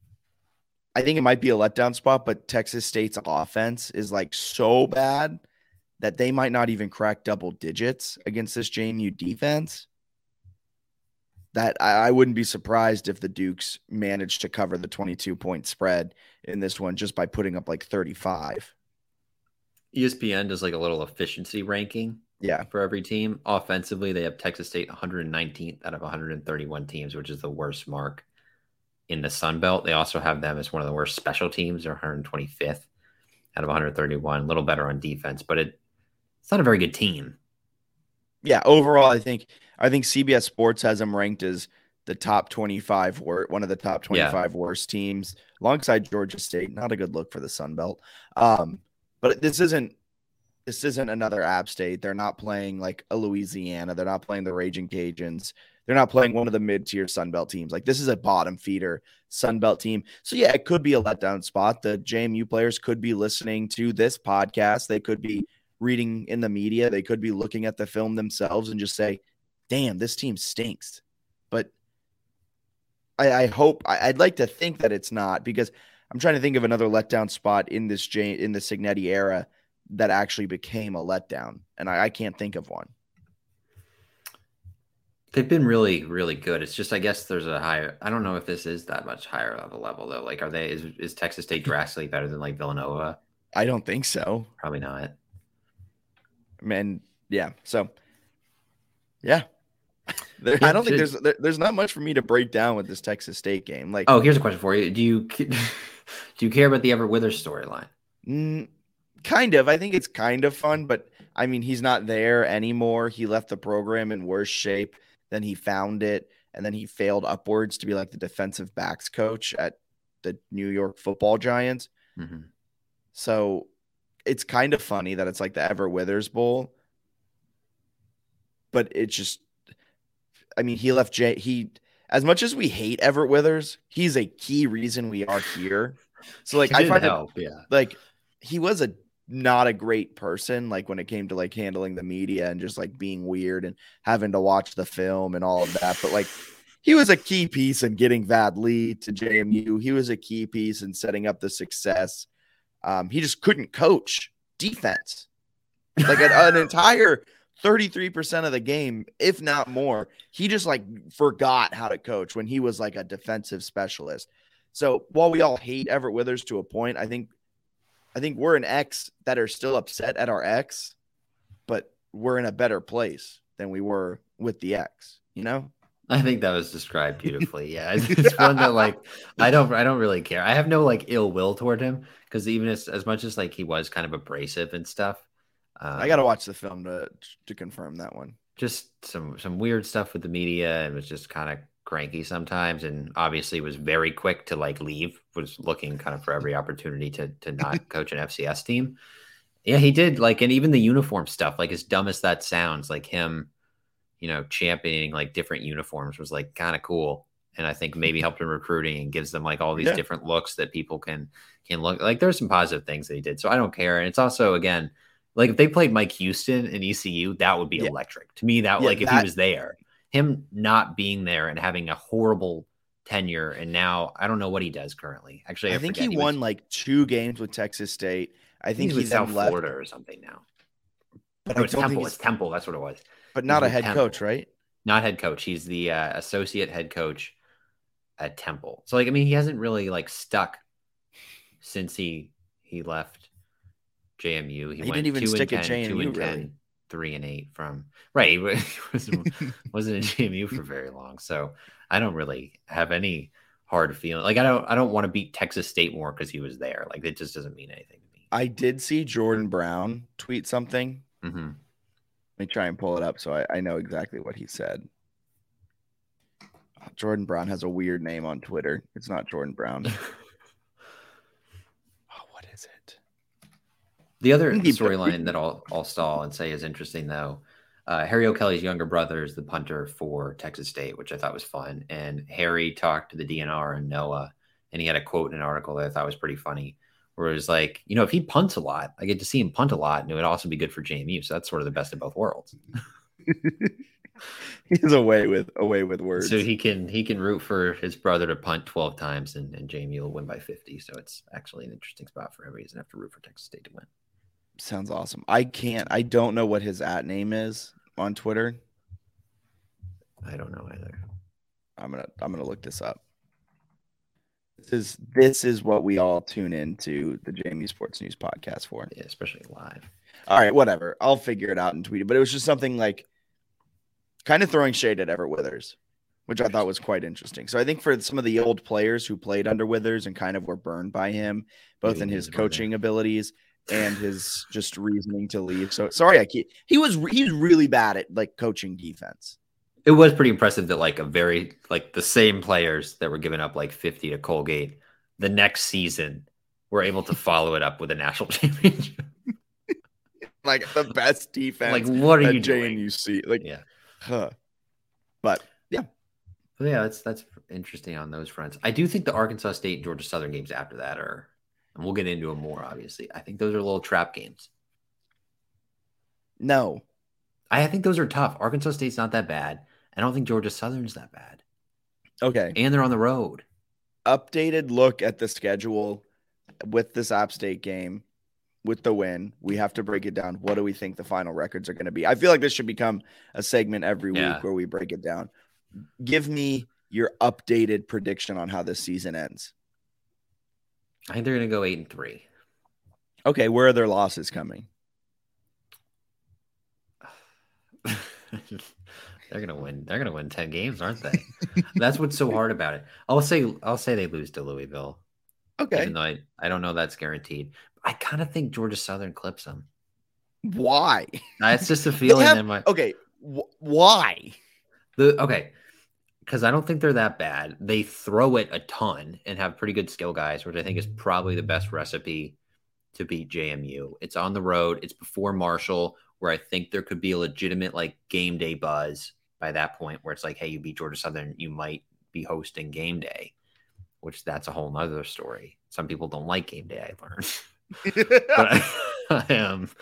I think it might be a letdown spot, but Texas State's offense is like so bad that they might not even crack double digits against this JMU defense. That I wouldn't be surprised if the Dukes managed to cover the 22-point spread in this one just by putting up like 35. ESPN does like a little efficiency ranking for every team. Offensively, they have Texas State 119th out of 131 teams, which is the worst mark in the Sun Belt. They also have them as one of the worst special teams. They're 125th out of 131, a little better on defense, but it's not a very good team. Yeah, overall, I think CBS Sports has them ranked as the top 25, one of the top 25 worst teams, alongside Georgia State. Not a good look for the Sun Belt. But this isn't another App State. They're not playing like a Louisiana. They're not playing the Raging Cajuns. They're not playing one of the mid-tier Sun Belt teams. Like this is a bottom feeder Sun Belt team. So yeah, it could be a letdown spot. The JMU players could be listening to this podcast. They could be reading in the media. They could be looking at the film themselves and just say, damn, this team stinks. But I'd like to think that it's not, because I'm trying to think of another letdown spot in the Signetti era that actually became a letdown, and I can't think of one. They've been really, really good. It's just, I guess there's a higher, I don't know if this is that much higher of a level though. Like, is Texas State drastically better than like Villanova? I don't think so. Probably not. Man, yeah. So, yeah. I don't think there's not much for me to break down with this Texas State game. Like, oh, here's a question for you. Do you care about the Everett Withers storyline? Kind of. I think it's kind of fun, but I mean, he's not there anymore. He left the program in worse shape than he found it, and then he failed upwards to be like the defensive backs coach at the New York Football Giants. Mm-hmm. So it's kind of funny that it's like the Everett Withers Bowl, but it's just, I mean, he left as much as we hate Everett Withers, he's a key reason we are here. So like, I find like he was not a great person, like when it came to like handling the media and just like being weird and having to watch the film and all of that. But like, he was a key piece in getting Vad Lee to JMU. He was a key piece in setting up the success. He just couldn't coach defense. Like an entire 33% of the game, if not more, he just like forgot how to coach when he was like a defensive specialist. So while we all hate Everett Withers to a point, I think we're an X that are still upset at our X, but we're in a better place than we were with the X, you know? I think that was described beautifully. Yeah. It's one that like, I don't really care. I have no like ill will toward him, because even as much as like he was kind of abrasive and stuff. I got to watch the film to confirm that one. Just some weird stuff with the media, and was just kind of cranky sometimes, and obviously was very quick to like leave, was looking kind of for every opportunity to not coach an FCS team. Yeah, he did, like, and even the uniform stuff, like as dumb as that sounds, like him, you know, championing like different uniforms was like kind of cool. And I think maybe helped in recruiting and gives them like all these different looks that people can look like. There's some positive things that he did. So I don't care. And it's also, again, like if they played Mike Houston in ECU, that would be electric to me. That like if he was there, him not being there and having a horrible tenure, and now I don't know what he does currently. Actually, I think he won like 2 games with Texas State. I think he's he South then left, Florida or something now. but No, I it's don't think Temple. he's, It's Temple. That's what it was. but not a with head Temple. coach, right? Not head coach. He's the associate head coach at Temple. So, like, I mean, he hasn't really like stuck since he left JMU. He went didn't even 2 stick and at 10, 2 JMU, and 10, really. 3 and 8 from right. He wasn't in JMU for very long, so I don't really have any hard feeling. Like, I don't want to beat Texas State more because he was there. Like, it just doesn't mean anything to me. I did see Jordan Brown tweet something. Mm-hmm. Let me try and pull it up so I know exactly what he said. Jordan Brown has a weird name on Twitter. It's not Jordan Brown. What is it? The other storyline that I'll stall and say is interesting, though. Harry O'Kelly's younger brother is the punter for Texas State, which I thought was fun. And Harry talked to the DNR and Noah, and he had a quote in an article that I thought was pretty funny, where it was like, if he punts a lot, I get to see him punt a lot, and it would also be good for JMU. So that's sort of the best of both worlds. He's away with words. So he can root for his brother to punt 12 times, and JMU will win by 50. So it's actually an interesting spot for him. He doesn't have to root for Texas State to win. Sounds awesome. I don't know what his @ name is on Twitter. I don't know either. I'm gonna look this up. This is what we all tune into the JMU Sports News podcast for. Yeah, especially live. All right, whatever. I'll figure it out and tweet it. But it was just something like kind of throwing shade at Everett Withers, which I thought was quite interesting. So I think for some of the old players who played under Withers and kind of were burned by him, both in his coaching abilities and his just reasoning to leave. So sorry, he's really bad at like coaching defense. It was pretty impressive that the same players that were giving up like 50 to Colgate the next season were able to follow it up with a national championship. Like the best defense. Like, what are you doing? doing? Like, yeah. But yeah. But yeah, that's interesting on those fronts. I do think the Arkansas State and Georgia Southern games after that and we'll get into them more, obviously. I think those are little trap games. No. I think those are tough. Arkansas State's not that bad. I don't think Georgia Southern's that bad. Okay. And they're on the road. Updated look at the schedule with this App State game, with the win. We have to break it down. What do we think the final records are going to be? I feel like this should become a segment every week where we break it down. Give me your updated prediction on how this season ends. I think they're going to go 8-3. Okay, where are their losses coming? They're gonna win. They're gonna win 10 games, aren't they? That's what's so hard about it. I'll say they lose to Louisville. Okay, even though I don't know that's guaranteed. I kind of think Georgia Southern clips them. Why? It's just a feeling in my. Okay, why? Because I don't think they're that bad. They throw it a ton and have pretty good skill guys, which I think is probably the best recipe to beat JMU. It's on the road. It's before Marshall, where I think there could be a legitimate like game day buzz by that point, where it's like, hey, you beat Georgia Southern, you might be hosting game day, which that's a whole nother story. Some people don't like game day, I learned. But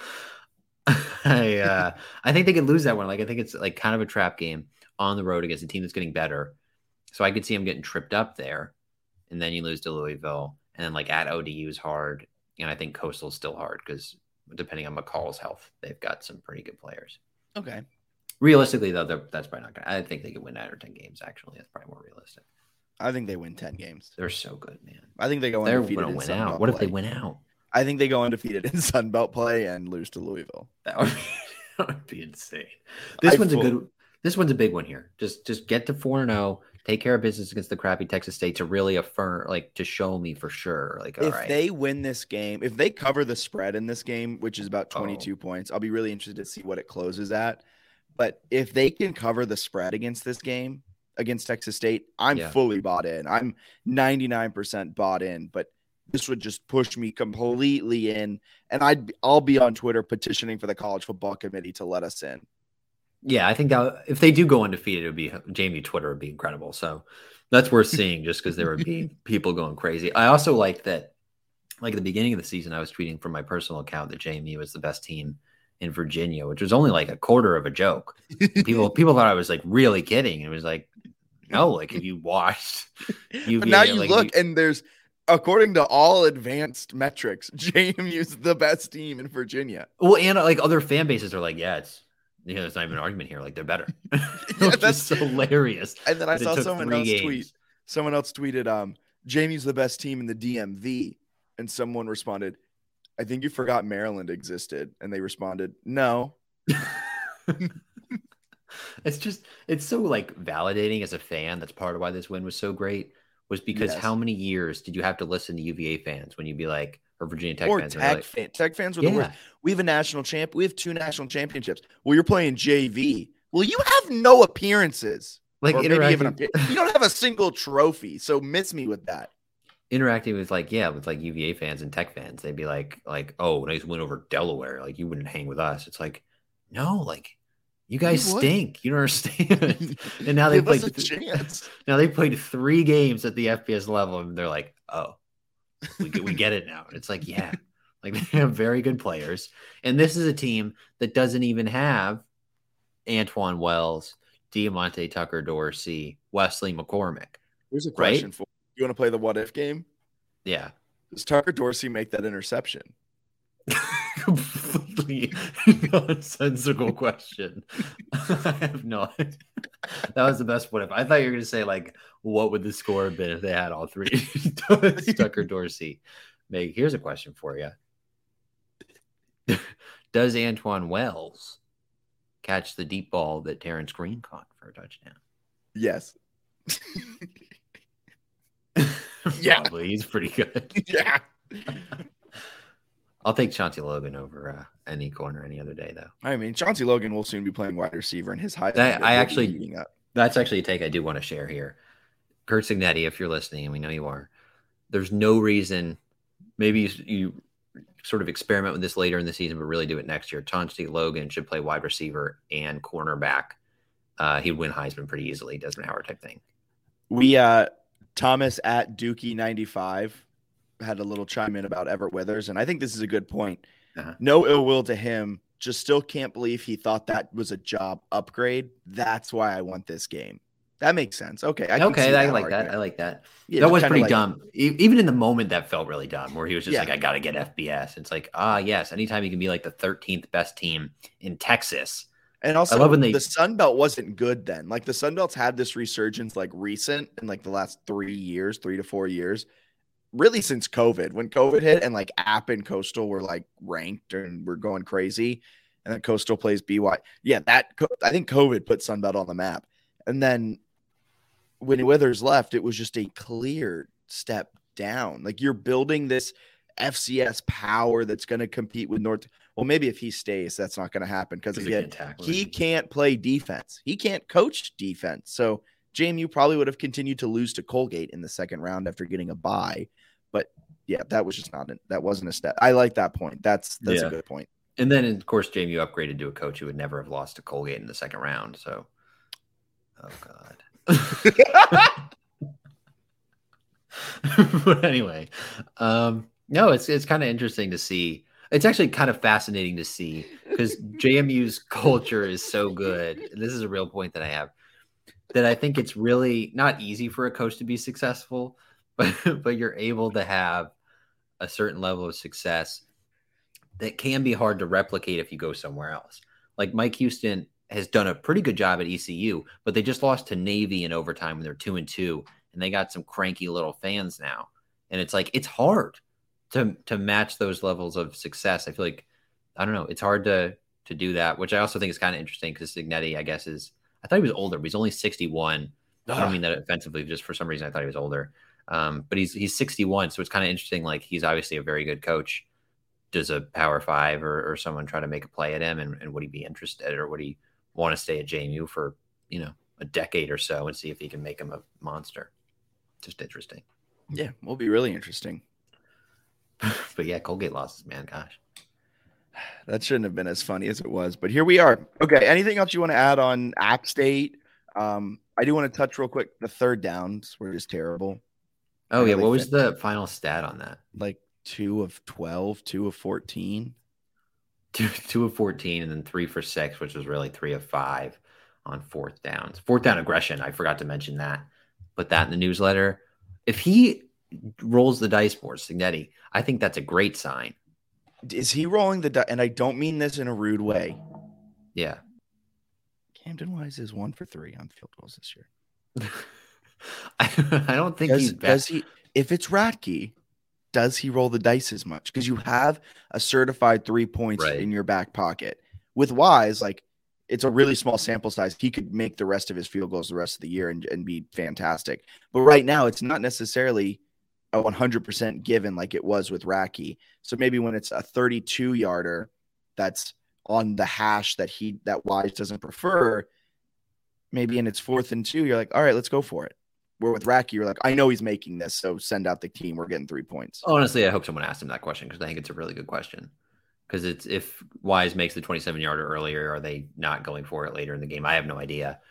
I think they could lose that one. Like, I think it's like kind of a trap game on the road against a team that's getting better. So I could see them getting tripped up there, and then you lose to Louisville, and then like at ODU is hard, and I think Coastal's still hard because depending on McCall's health, they've got some pretty good players. Okay. Realistically, though, that's probably not going to. I think they could win 9 or 10 games. Actually, that's probably more realistic. I think they win 10 games. They're so good, man. I think they go undefeated in Sun Belt. What if they win out? I think they go undefeated in Sun Belt play and lose to Louisville. That would be insane. This one's a big one here. Just get to 4-0. Take care of business against the crappy Texas State to really affirm, like, to show me for sure. Like, if they win this game, if they cover the spread in this game, which is about 22 points, I'll be really interested to see what it closes at. But if they can cover the spread against this game, against Texas State, I'm fully bought in. I'm 99% bought in, but this would just push me completely in. And I'll be on Twitter petitioning for the college football committee to let us in. Yeah, I think that if they do go undefeated, it would be Jamie Twitter would be incredible. So that's worth seeing just because there would be people going crazy. I also like that, like at the beginning of the season, I was tweeting from my personal account that JMU was the best team in Virginia, which was only like a quarter of a joke. People thought I was like really kidding. It was like, No, like if you watched UVA, But now you like, look, and there's, according to all advanced metrics, JMU's the best team in Virginia. well, and like other fan bases are like, yeah, it's it's not even an argument here. Like they're better. Yeah, That's so hilarious. And then I But it saw took someone 3 else games. tweet. Someone else tweeted, "JMU's the best team in the DMV," and someone responded, "I think you forgot Maryland existed." And they responded, "No." It's so like validating as a fan. That's part of why this win was so great, was because Yes. how many years did you have to listen to UVA fans when you'd be like, or Virginia Tech Or fans? when they're Tech fans were the worst. We have a national champ. We have 2 national championships. Well, you're playing JV. Well, you have no appearances. Like Or maybe interacting, you don't have a single trophy. So miss me with that. interacting with like UVA fans and Tech fans, they'd be like, oh, nice win over Delaware. Like you wouldn't hang with us. It's like, no, like you guys You would. stink. You don't understand. And now they Give us played a chance. now they played 3 games at the FBS level, and they're like, oh, we get it now. And it's like, yeah, like they have very good players, and this is a team that doesn't even have Antoine Wells, Diamante Tucker Dorsey, Wesley McCormick. Here's a Right? question for you. Want to play the what if game? Yeah. Does Tucker Dorsey make that interception? Completely nonsensical question. I have no idea. That was the best one. I thought you were going to say, like, what would the score have been if they had all 3? Does Tucker Dorsey make? Here's a question for you. Does Antoine Wells catch the deep ball that Terrence Green caught for a touchdown? Yes. Yeah. Probably. He's pretty good. Yeah. I'll take Chauncey Logan over any corner any other day, though. I mean, Chauncey Logan will soon be playing wide receiver, and his height. That's actually a take I do want to share here. Kurt Signetti, if you're listening, and we know you are, there's no reason. Maybe you sort of experiment with this later in the season, but really do it next year. Chauncey Logan should play wide receiver and cornerback. He'd win Heisman pretty easily. Desmond Howard type thing. We Thomas at Dookie95 had a little chime in about Everett Withers, and I think this is a good point. Uh-huh. No ill will to him. Just still can't believe he thought that was a job upgrade. That's why I want this game. That makes sense. Okay. I like that. I like that. Yeah, that was pretty like, dumb. Even in the moment, that felt really dumb, where he was just Yeah. like, I got to get FBS. It's like, yes. Anytime you can be like the 13th best team in Texas. And also, I love when the Sun Belt wasn't good then. Like the Sun Belt's had this resurgence like recent in like the last 3 to 4 years, really since COVID. When COVID hit and like App and Coastal were like ranked and we're going crazy, and then Coastal plays BY. Yeah, I think COVID put Sun Belt on the map. And then when Withers left, it was just a clear step down. Like you're building this FCS power that's going to compete with North. Well, maybe if he stays, that's not going to happen because again, he can't play defense. He can't coach defense. So JMU probably would have continued to lose to Colgate in the second round after getting a bye. But yeah, that was just that wasn't a step. I like that point. That's a good point. And then of course JMU upgraded to a coach who would never have lost to Colgate in the second round. So, oh God. But anyway, no, it's kind of interesting to see. It's actually kind of fascinating to see because JMU's culture is so good. And this is a real point that I have, that I think it's really not easy for a coach to be successful, but you're able to have a certain level of success that can be hard to replicate if you go somewhere else. Like Mike Houston has done a pretty good job at ECU, but they just lost to Navy in overtime when they're 2-2, and they got some cranky little fans now. And it's like, it's hard to match those levels of success. I feel like, I don't know, it's hard to do that, which I also think is kind of interesting because Signetti, I guess, I thought he was older, but he's only 61. I don't mean that offensively, just for some reason I thought he was older. But he's 61, so it's kind of interesting. Like, he's obviously a very good coach. Does a Power 5 or someone try to make a play at him, and would he be interested, or would he want to stay at JMU for, a decade or so and see if he can make him a monster? Just interesting. Yeah, will be really interesting. But yeah, Colgate losses, man. Gosh. That shouldn't have been as funny as it was, but here we are. Okay, anything else you want to add on App State? I do want to touch real quick. The third downs were just terrible. Oh, yeah. What was the final stat on that? Like 2 of 12, 2 of 14. 2 of 14, and then 3 for 6, which was really 3 of 5 on fourth downs. Fourth down aggression, I forgot to mention that. Put that in the newsletter. If he rolls the dice more, Cignetti, I think that's a great sign. Is he rolling the dice? And I don't mean this in a rude way. Yeah. Camden Wise is 1 for 3 on field goals this year. I don't think does he. If it's Radke, does he roll the dice as much? Because you have a certified 3 points in your back pocket. With Wise, like, it's a really small sample size. He could make the rest of his field goals the rest of the year and be fantastic. But right now, it's not necessarily a 100% given like it was with Radke. So maybe when it's a 32-yarder that's on the hash that Wise doesn't prefer, maybe in its 4th and 2, you're like, all right, let's go for it. Where with Radke, you're like, I know he's making this, so send out the team. We're getting 3 points. Honestly, I hope someone asked him that question because I think it's a really good question. Because it's if Wise makes the 27-yarder earlier, are they not going for it later in the game? I have no idea.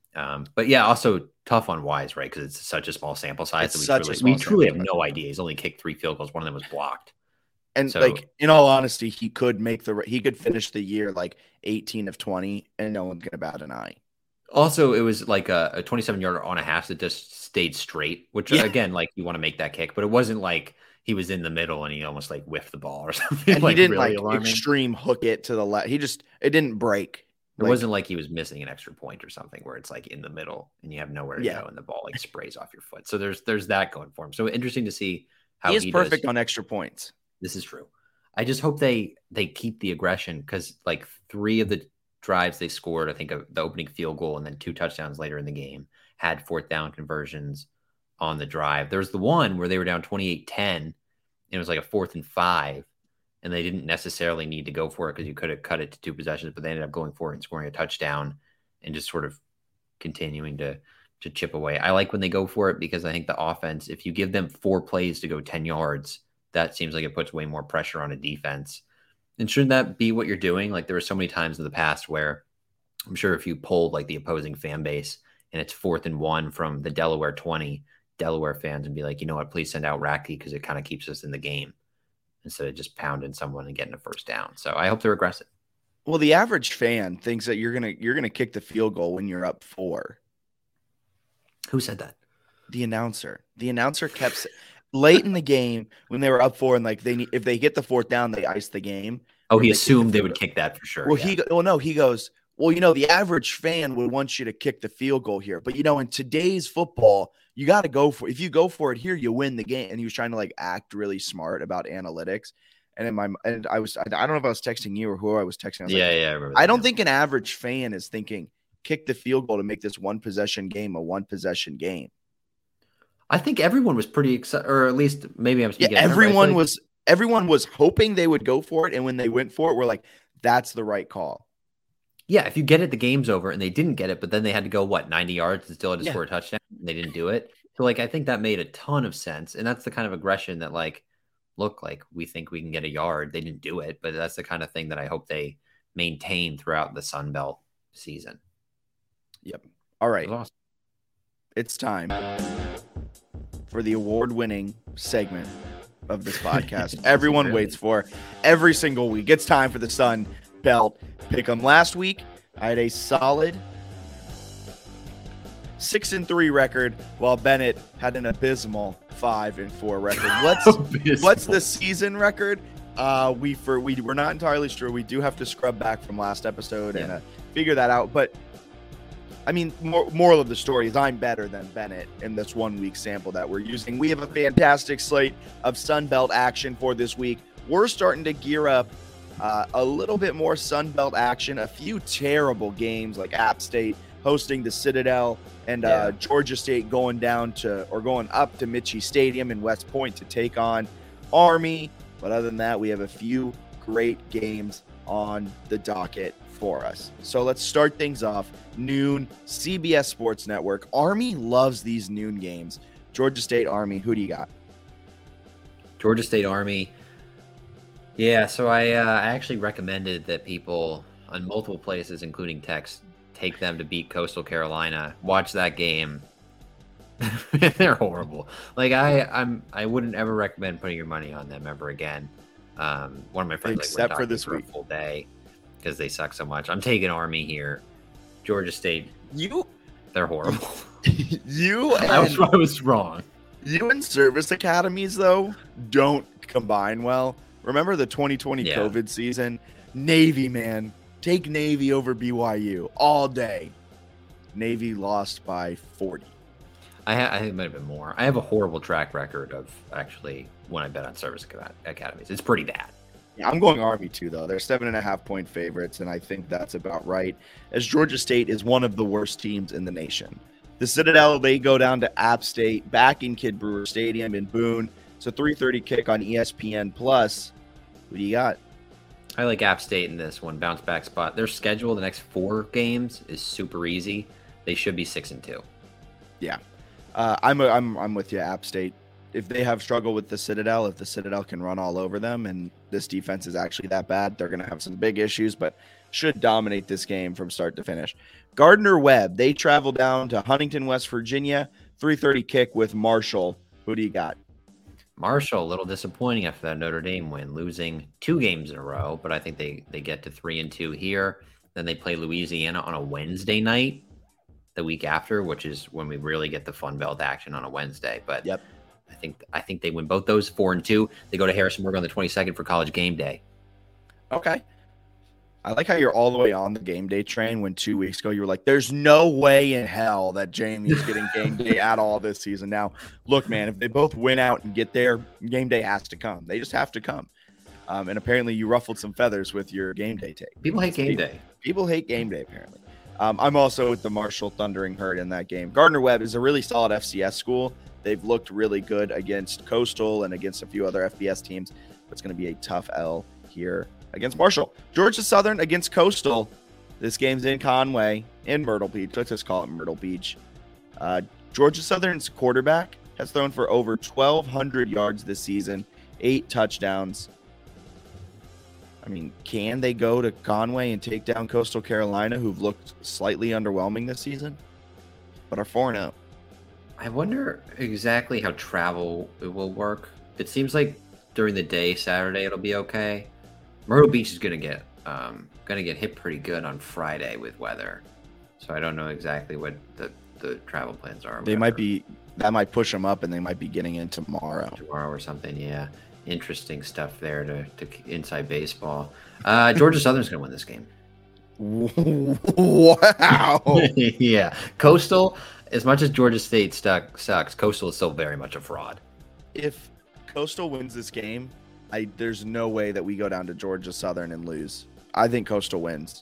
But yeah, also tough on Wise, right? Because it's such a small sample size. We truly have no idea. He's only kicked 3 field goals. One of them was blocked. And so, like, in all honesty, he could finish the year like 18 of 20, and no one's gonna bat an eye. Also, it was like a 27-yarder on a half that just stayed straight, which again, like, you want to make that kick, but it wasn't like he was in the middle and he almost like whiffed the ball or something. And like, he didn't really extreme hook it to the left. It didn't break. It wasn't like he was missing an extra point or something where it's like in the middle and you have nowhere to go and the ball like sprays off your foot. So there's that going for him. So interesting to see how he is perfect on extra points. This is true. I just hope they keep the aggression because like 3 of the drives they scored, I think the opening field goal and then 2 touchdowns later in the game had 4th down conversions on the drive. There was the one where they were down 28-10. It was like a 4th and 5, and they didn't necessarily need to go for it because you could have cut it to 2 possessions, but they ended up going for it and scoring a touchdown and just sort of continuing to chip away. I like when they go for it because I think the offense, if you give them 4 plays to go 10 yards, that seems like it puts way more pressure on a defense. And shouldn't that be what you're doing? Like, there were so many times in the past where I'm sure if you polled like the opposing fan base and it's 4th and 1 from the Delaware 20, Delaware fans would be like, you know what, please send out Radke because it kind of keeps us in the game instead of just pounding someone and getting a first down. So I hope they're aggressive. Well, the average fan thinks that you're gonna kick the field goal when you're up 4. Who said that? The announcer. The announcer kept late in the game when they were up 4 and like if they get the 4th down, they ice the game. Oh, he assumed they would kick that for sure. Well, he goes, well, the average fan would want you to kick the field goal here. But, in today's football, you got to go for it. If you go for it here, you win the game. And he was trying to like act really smart about analytics. And I don't know if I was texting you or who I was texting. I remember. I don't think an average fan is thinking kick the field goal to make this 1 possession game a 1 possession game. I think everyone was pretty excited, or at least maybe I'm speaking. Yeah, everyone was hoping they would go for it. And when they went for it, we're like, that's the right call. Yeah, if you get it, the game's over, and they didn't get it, but then they had to go, 90 yards and still had to score a touchdown, and they didn't do it. So, like, I think that made a ton of sense, and that's the kind of aggression that, like, look, like, we think we can get a yard. They didn't do it, but that's the kind of thing that I hope they maintain throughout the Sun Belt season. Yep. All right. Awesome. It's time for the award-winning segment of this podcast. Everyone waits for every single week. It's time for the Sun Belt Pick'em. Last week, I had a solid 6-3 record, while Bennett had an abysmal 5-4 record. What's the season record? We were not entirely sure. We do have to scrub back from last episode and figure that out. But I mean, moral of the story is I'm better than Bennett in this 1 week sample that we're using. We have a fantastic slate of Sun Belt action for this week. We're starting to gear up a little bit more Sun Belt action. A few terrible games like App State hosting the Citadel and Georgia State going up to Mitchie Stadium in West Point to take on Army. But other than that, we have a few great games on the docket for us. So let's start things off. Noon, CBS Sports Network. Army loves these noon games. Georgia State, Army. Who do you got? Georgia State, Army. Yeah, so I actually recommended that people on multiple places, including text, take them to beat Coastal Carolina. Watch that game. They're horrible. Like I wouldn't ever recommend putting your money on them ever again. One of my friends except went for this for week, a full day because they suck so much. I'm taking Army here. Georgia State, You, they're horrible. I was wrong. You and service academies, though, don't combine well. Remember the 2020 COVID season? Navy, man. Take Navy over BYU all day. Navy lost by 40. I think it might have been more. I have a horrible track record of actually when I bet on service academies. It's pretty bad. Yeah, I'm going Army, too, though. They're 7.5-point favorites, and I think that's about right, as Georgia State is one of the worst teams in the nation. The Citadel, they go down to App State, back in Kid Brewer Stadium in Boone. It's a 3:30 kick on ESPN+. Who do you got? I like App State in this one, bounce back spot. Their schedule, the next 4 games, is super easy. They should be 6-2. Yeah, I'm with you, App State. If they have struggle with the Citadel, if the Citadel can run all over them, and this defense is actually that bad, they're going to have some big issues, but should dominate this game from start to finish. Gardner-Webb, they travel down to Huntington, West Virginia. 3:30 kick with Marshall. Who do you got? Marshall, a little disappointing after that Notre Dame win, losing 2 games in a row, but I think they get to 3-2 here. Then they play Louisiana on a Wednesday night the week after, which is when we really get the Fun Belt action on a Wednesday. But yep. I think they win both those 4-2. They go to Harrisonburg on the 22nd for College game day. Okay. I like how you're all the way on the game day train when 2 weeks ago you were like, there's no way in hell that Jamie's getting game day at all this season. Now, look, man, if they both win out and get there, game day has to come. They just have to come. And apparently you ruffled some feathers with your game day take. People hate game day. People hate game day, apparently. I'm also with the Marshall Thundering Herd in that game. Gardner-Webb is a really solid FCS school. They've looked really good against Coastal and against a few other FBS teams. But it's going to be a tough L here against Marshall. Georgia Southern against Coastal. This game's in Conway, in Myrtle Beach. Let's just call it Myrtle Beach. Georgia Southern's quarterback has thrown for over 1,200 yards this season, 8 touchdowns. I mean, can they go to Conway and take down Coastal Carolina, who've looked slightly underwhelming this season, but are 4-0? I wonder exactly how travel will work. It seems like during the day, Saturday, it'll be okay. Myrtle Beach is gonna get hit pretty good on Friday with weather, so I don't know exactly what the travel plans are. They might be, that might push them up, and they might be getting in tomorrow or something. Yeah, interesting stuff there to inside baseball. Georgia Southern's gonna win this game. Wow. Yeah, Coastal. As much as Georgia State sucks, Coastal is still very much a fraud. If Coastal wins this game, there's no way that we go down to Georgia Southern and lose. I think Coastal wins.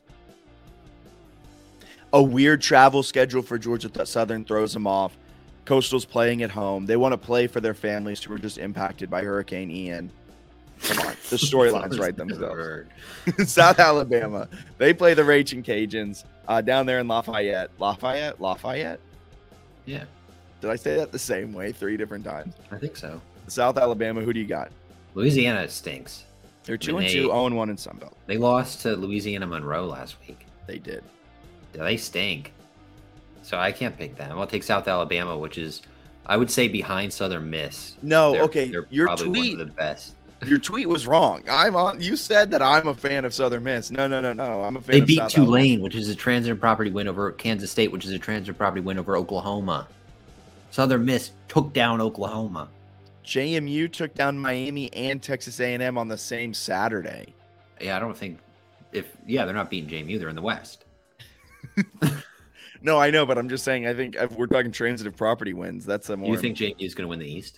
A weird travel schedule for Georgia Southern throws them off. Coastal's playing at home. They want to play for their families who were just impacted by Hurricane Ian. Come on, the storylines write themselves. South Alabama, they play the Raging Cajuns down there in Lafayette. Lafayette? Yeah. Did I say that the same way 3 different times? I think so. South Alabama, who do you got? Louisiana stinks. They're 2-2, 0-1 in Sun Belt. They lost to Louisiana Monroe last week. They did. They stink. So I can't pick them. I'll take South Alabama, which is, I would say, behind Southern Miss. No, they're your probably tweet, one of the best. Your tweet was wrong. You said that I'm a fan of Southern Miss. No. I'm a fan They of beat South Tulane, Alabama. which is a transitive property win over Kansas State, which is a transitive property win over Oklahoma. Southern Miss took down Oklahoma. JMU took down Miami and Texas A&M on the same Saturday. Yeah, I don't think they're not beating JMU. They're in the West. No, I know, but I'm just saying, I think if we're talking transitive property wins, that's a more... You think JMU is going to win the East?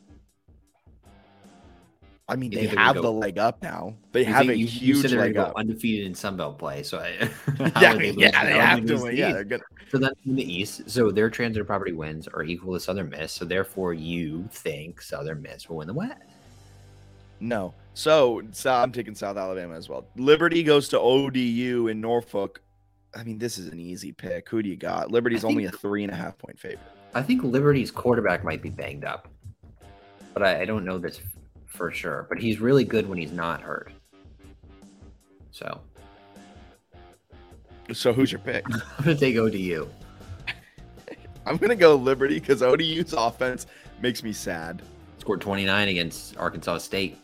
I mean, they have the leg up now. They have a huge leg up. Undefeated in Sunbelt play. So they have to. Yeah, they're good. So that's in the East. So their transitive property wins are equal to Southern Miss. So therefore, you think Southern Miss will win the West? No. So I'm taking South Alabama as well. Liberty goes to ODU in Norfolk. I mean, this is an easy pick. Who do you got? Liberty's only a 3.5-point favorite. I think Liberty's quarterback might be banged up, but I don't know this for sure. But he's really good when he's not hurt. So who's your pick? I'm going to take ODU. I'm going to go Liberty because ODU's offense makes me sad. Scored 29 against Arkansas State.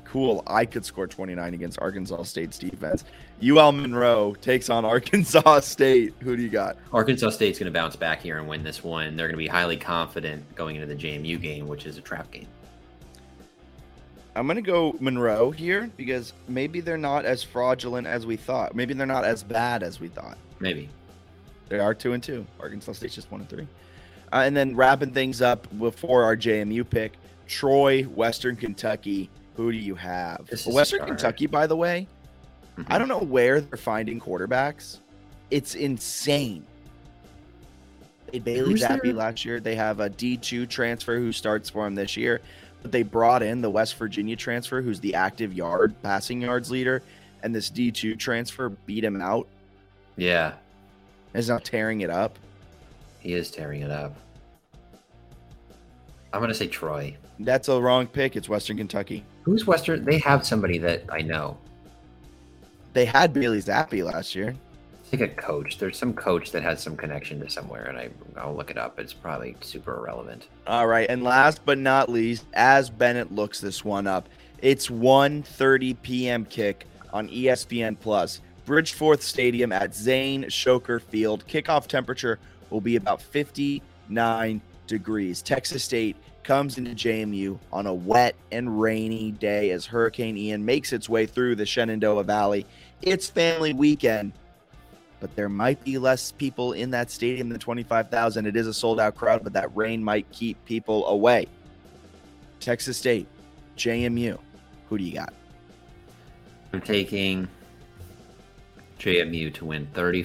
cool. I could score 29 against Arkansas State's defense. UL Monroe takes on Arkansas State. Who do you got? Arkansas State's going to bounce back here and win this one. They're going to be highly confident going into the JMU game, which is a trap game. I'm going to go Monroe here because maybe they're not as fraudulent as we thought. Maybe they're not as bad as we thought. Maybe. They are 2-2. Arkansas State's just 1-3. And then wrapping things up before our JMU pick, Troy, Western Kentucky. Who do you have? Western Kentucky, by the way, I don't know where they're finding quarterbacks. It's insane. They Bailey Zappi last year. They have a D2 transfer who starts for them this year. But they brought in the West Virginia transfer who's the active passing yards leader. And this D2 transfer beat him out. Yeah. Is now tearing it up. He is tearing it up. I'm going to say Troy. That's a wrong pick. It's Western Kentucky. Who's Western? They have somebody that I know. They had Bailey Zappi last year. It's like a coach. There's some coach that has some connection to somewhere, and I'll look it up. It's probably super irrelevant. All right, and last but not least, as Bennett looks this one up, it's 1:30 p.m. kick on ESPN+. Bridgeforth Stadium at Zane Shoker Field. Kickoff temperature will be about 59 degrees. Texas State comes into JMU on a wet and rainy day as Hurricane Ian makes its way through the Shenandoah Valley. It's family weekend, but there might be less people in that stadium than 25,000. It is a sold-out crowd, but that rain might keep people away. Texas State, JMU, who do you got? I'm taking JMU to win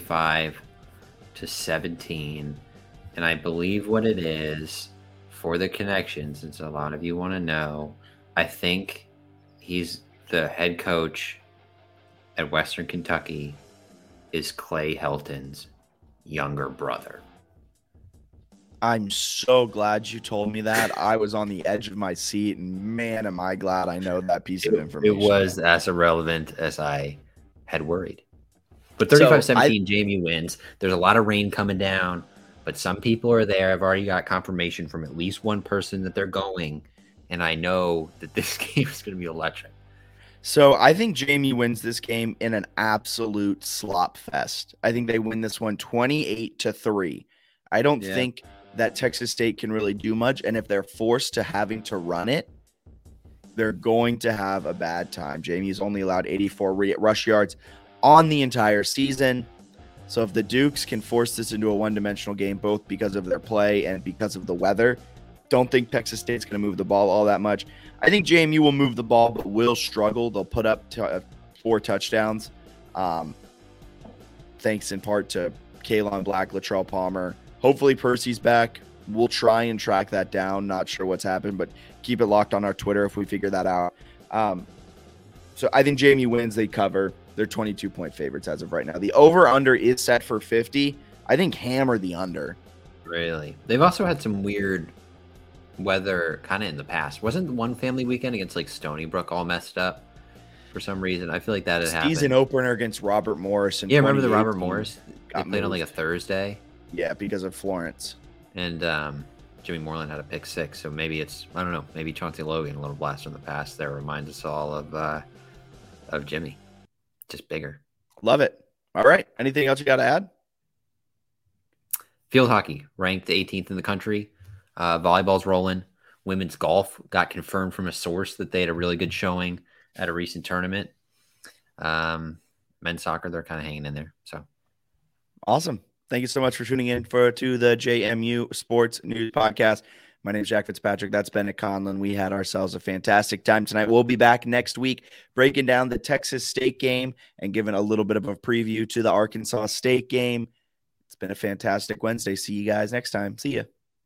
35-17, and I believe what it is for the connection, since a lot of you want to know, I think he's the head coach at Western Kentucky is Clay Helton's younger brother. I'm so glad you told me that. I was on the edge of my seat, and man, am I glad I know that piece of information. It was as irrelevant as I had worried. But 35-17, JMU wins. There's a lot of rain coming down, but some people are there. I've already got confirmation from at least one person that they're going, and I know that this game is going to be electric. So I think JMU wins this game in an absolute slop fest. I think they win this one 28-3. I don't think that Texas State can really do much, and if they're forced to having to run it, they're going to have a bad time. JMU's only allowed 84 rush yards on the entire season. So if the Dukes can force this into a one-dimensional game, both because of their play and because of the weather, don't think Texas State's going to move the ball all that much. I think JMU will move the ball, but will struggle. They'll put up 4 touchdowns, thanks in part to Kaelon Black, Latrell Palmer. Hopefully Percy's back. We'll try and track that down. Not sure what's happened, but keep it locked on our Twitter if we figure that out. So I think JMU wins. They cover. They're 22-point favorites as of right now. The over-under is set for 50. I think hammer the under. Really? They've also had some weird weather kind of in the past. Wasn't one family weekend against like Stony Brook all messed up for some reason? I feel like that had happened. Season opener against Robert Morris. Yeah, remember the Robert Morris? They played on like a Thursday. Yeah, because of Florence. And Jimmy Moreland had a pick 6, so maybe it's, I don't know, maybe Chauncey Logan, a little blast from the past there, reminds us all of Jimmy. Just bigger. Love it. All right. Anything else you got to add? Field hockey, ranked 18th in the country. Volleyball's rolling. Women's golf got confirmed from a source that they had a really good showing at a recent tournament. Men's soccer, they're kind of hanging in there. So awesome. Thank you so much for tuning in to the JMU Sports News Podcast. My name is Jack Fitzpatrick. That's Bennett Conlon. We had ourselves a fantastic time tonight. We'll be back next week breaking down the Texas State game and giving a little bit of a preview to the Arkansas State game. It's been a fantastic Wednesday. See you guys next time. See ya.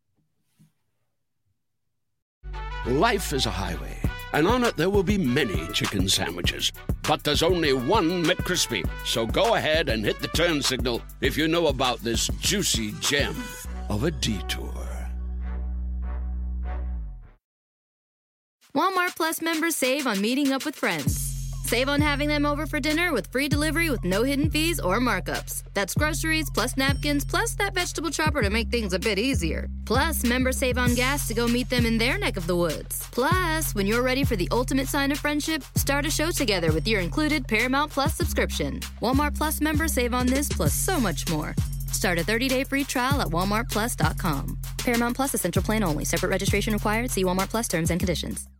Life is a highway, and on it there will be many chicken sandwiches. But there's only one McCrispy. So go ahead and hit the turn signal if you know about this juicy gem of a detour. Walmart Plus members save on meeting up with friends. Save on having them over for dinner with free delivery with no hidden fees or markups. That's groceries plus napkins plus that vegetable chopper to make things a bit easier. Plus, members save on gas to go meet them in their neck of the woods. Plus, when you're ready for the ultimate sign of friendship, start a show together with your included Paramount Plus subscription. Walmart Plus members save on this plus so much more. Start a 30-day free trial at walmartplus.com. Paramount Plus Essential Plan only. Separate registration required. See Walmart Plus terms and conditions.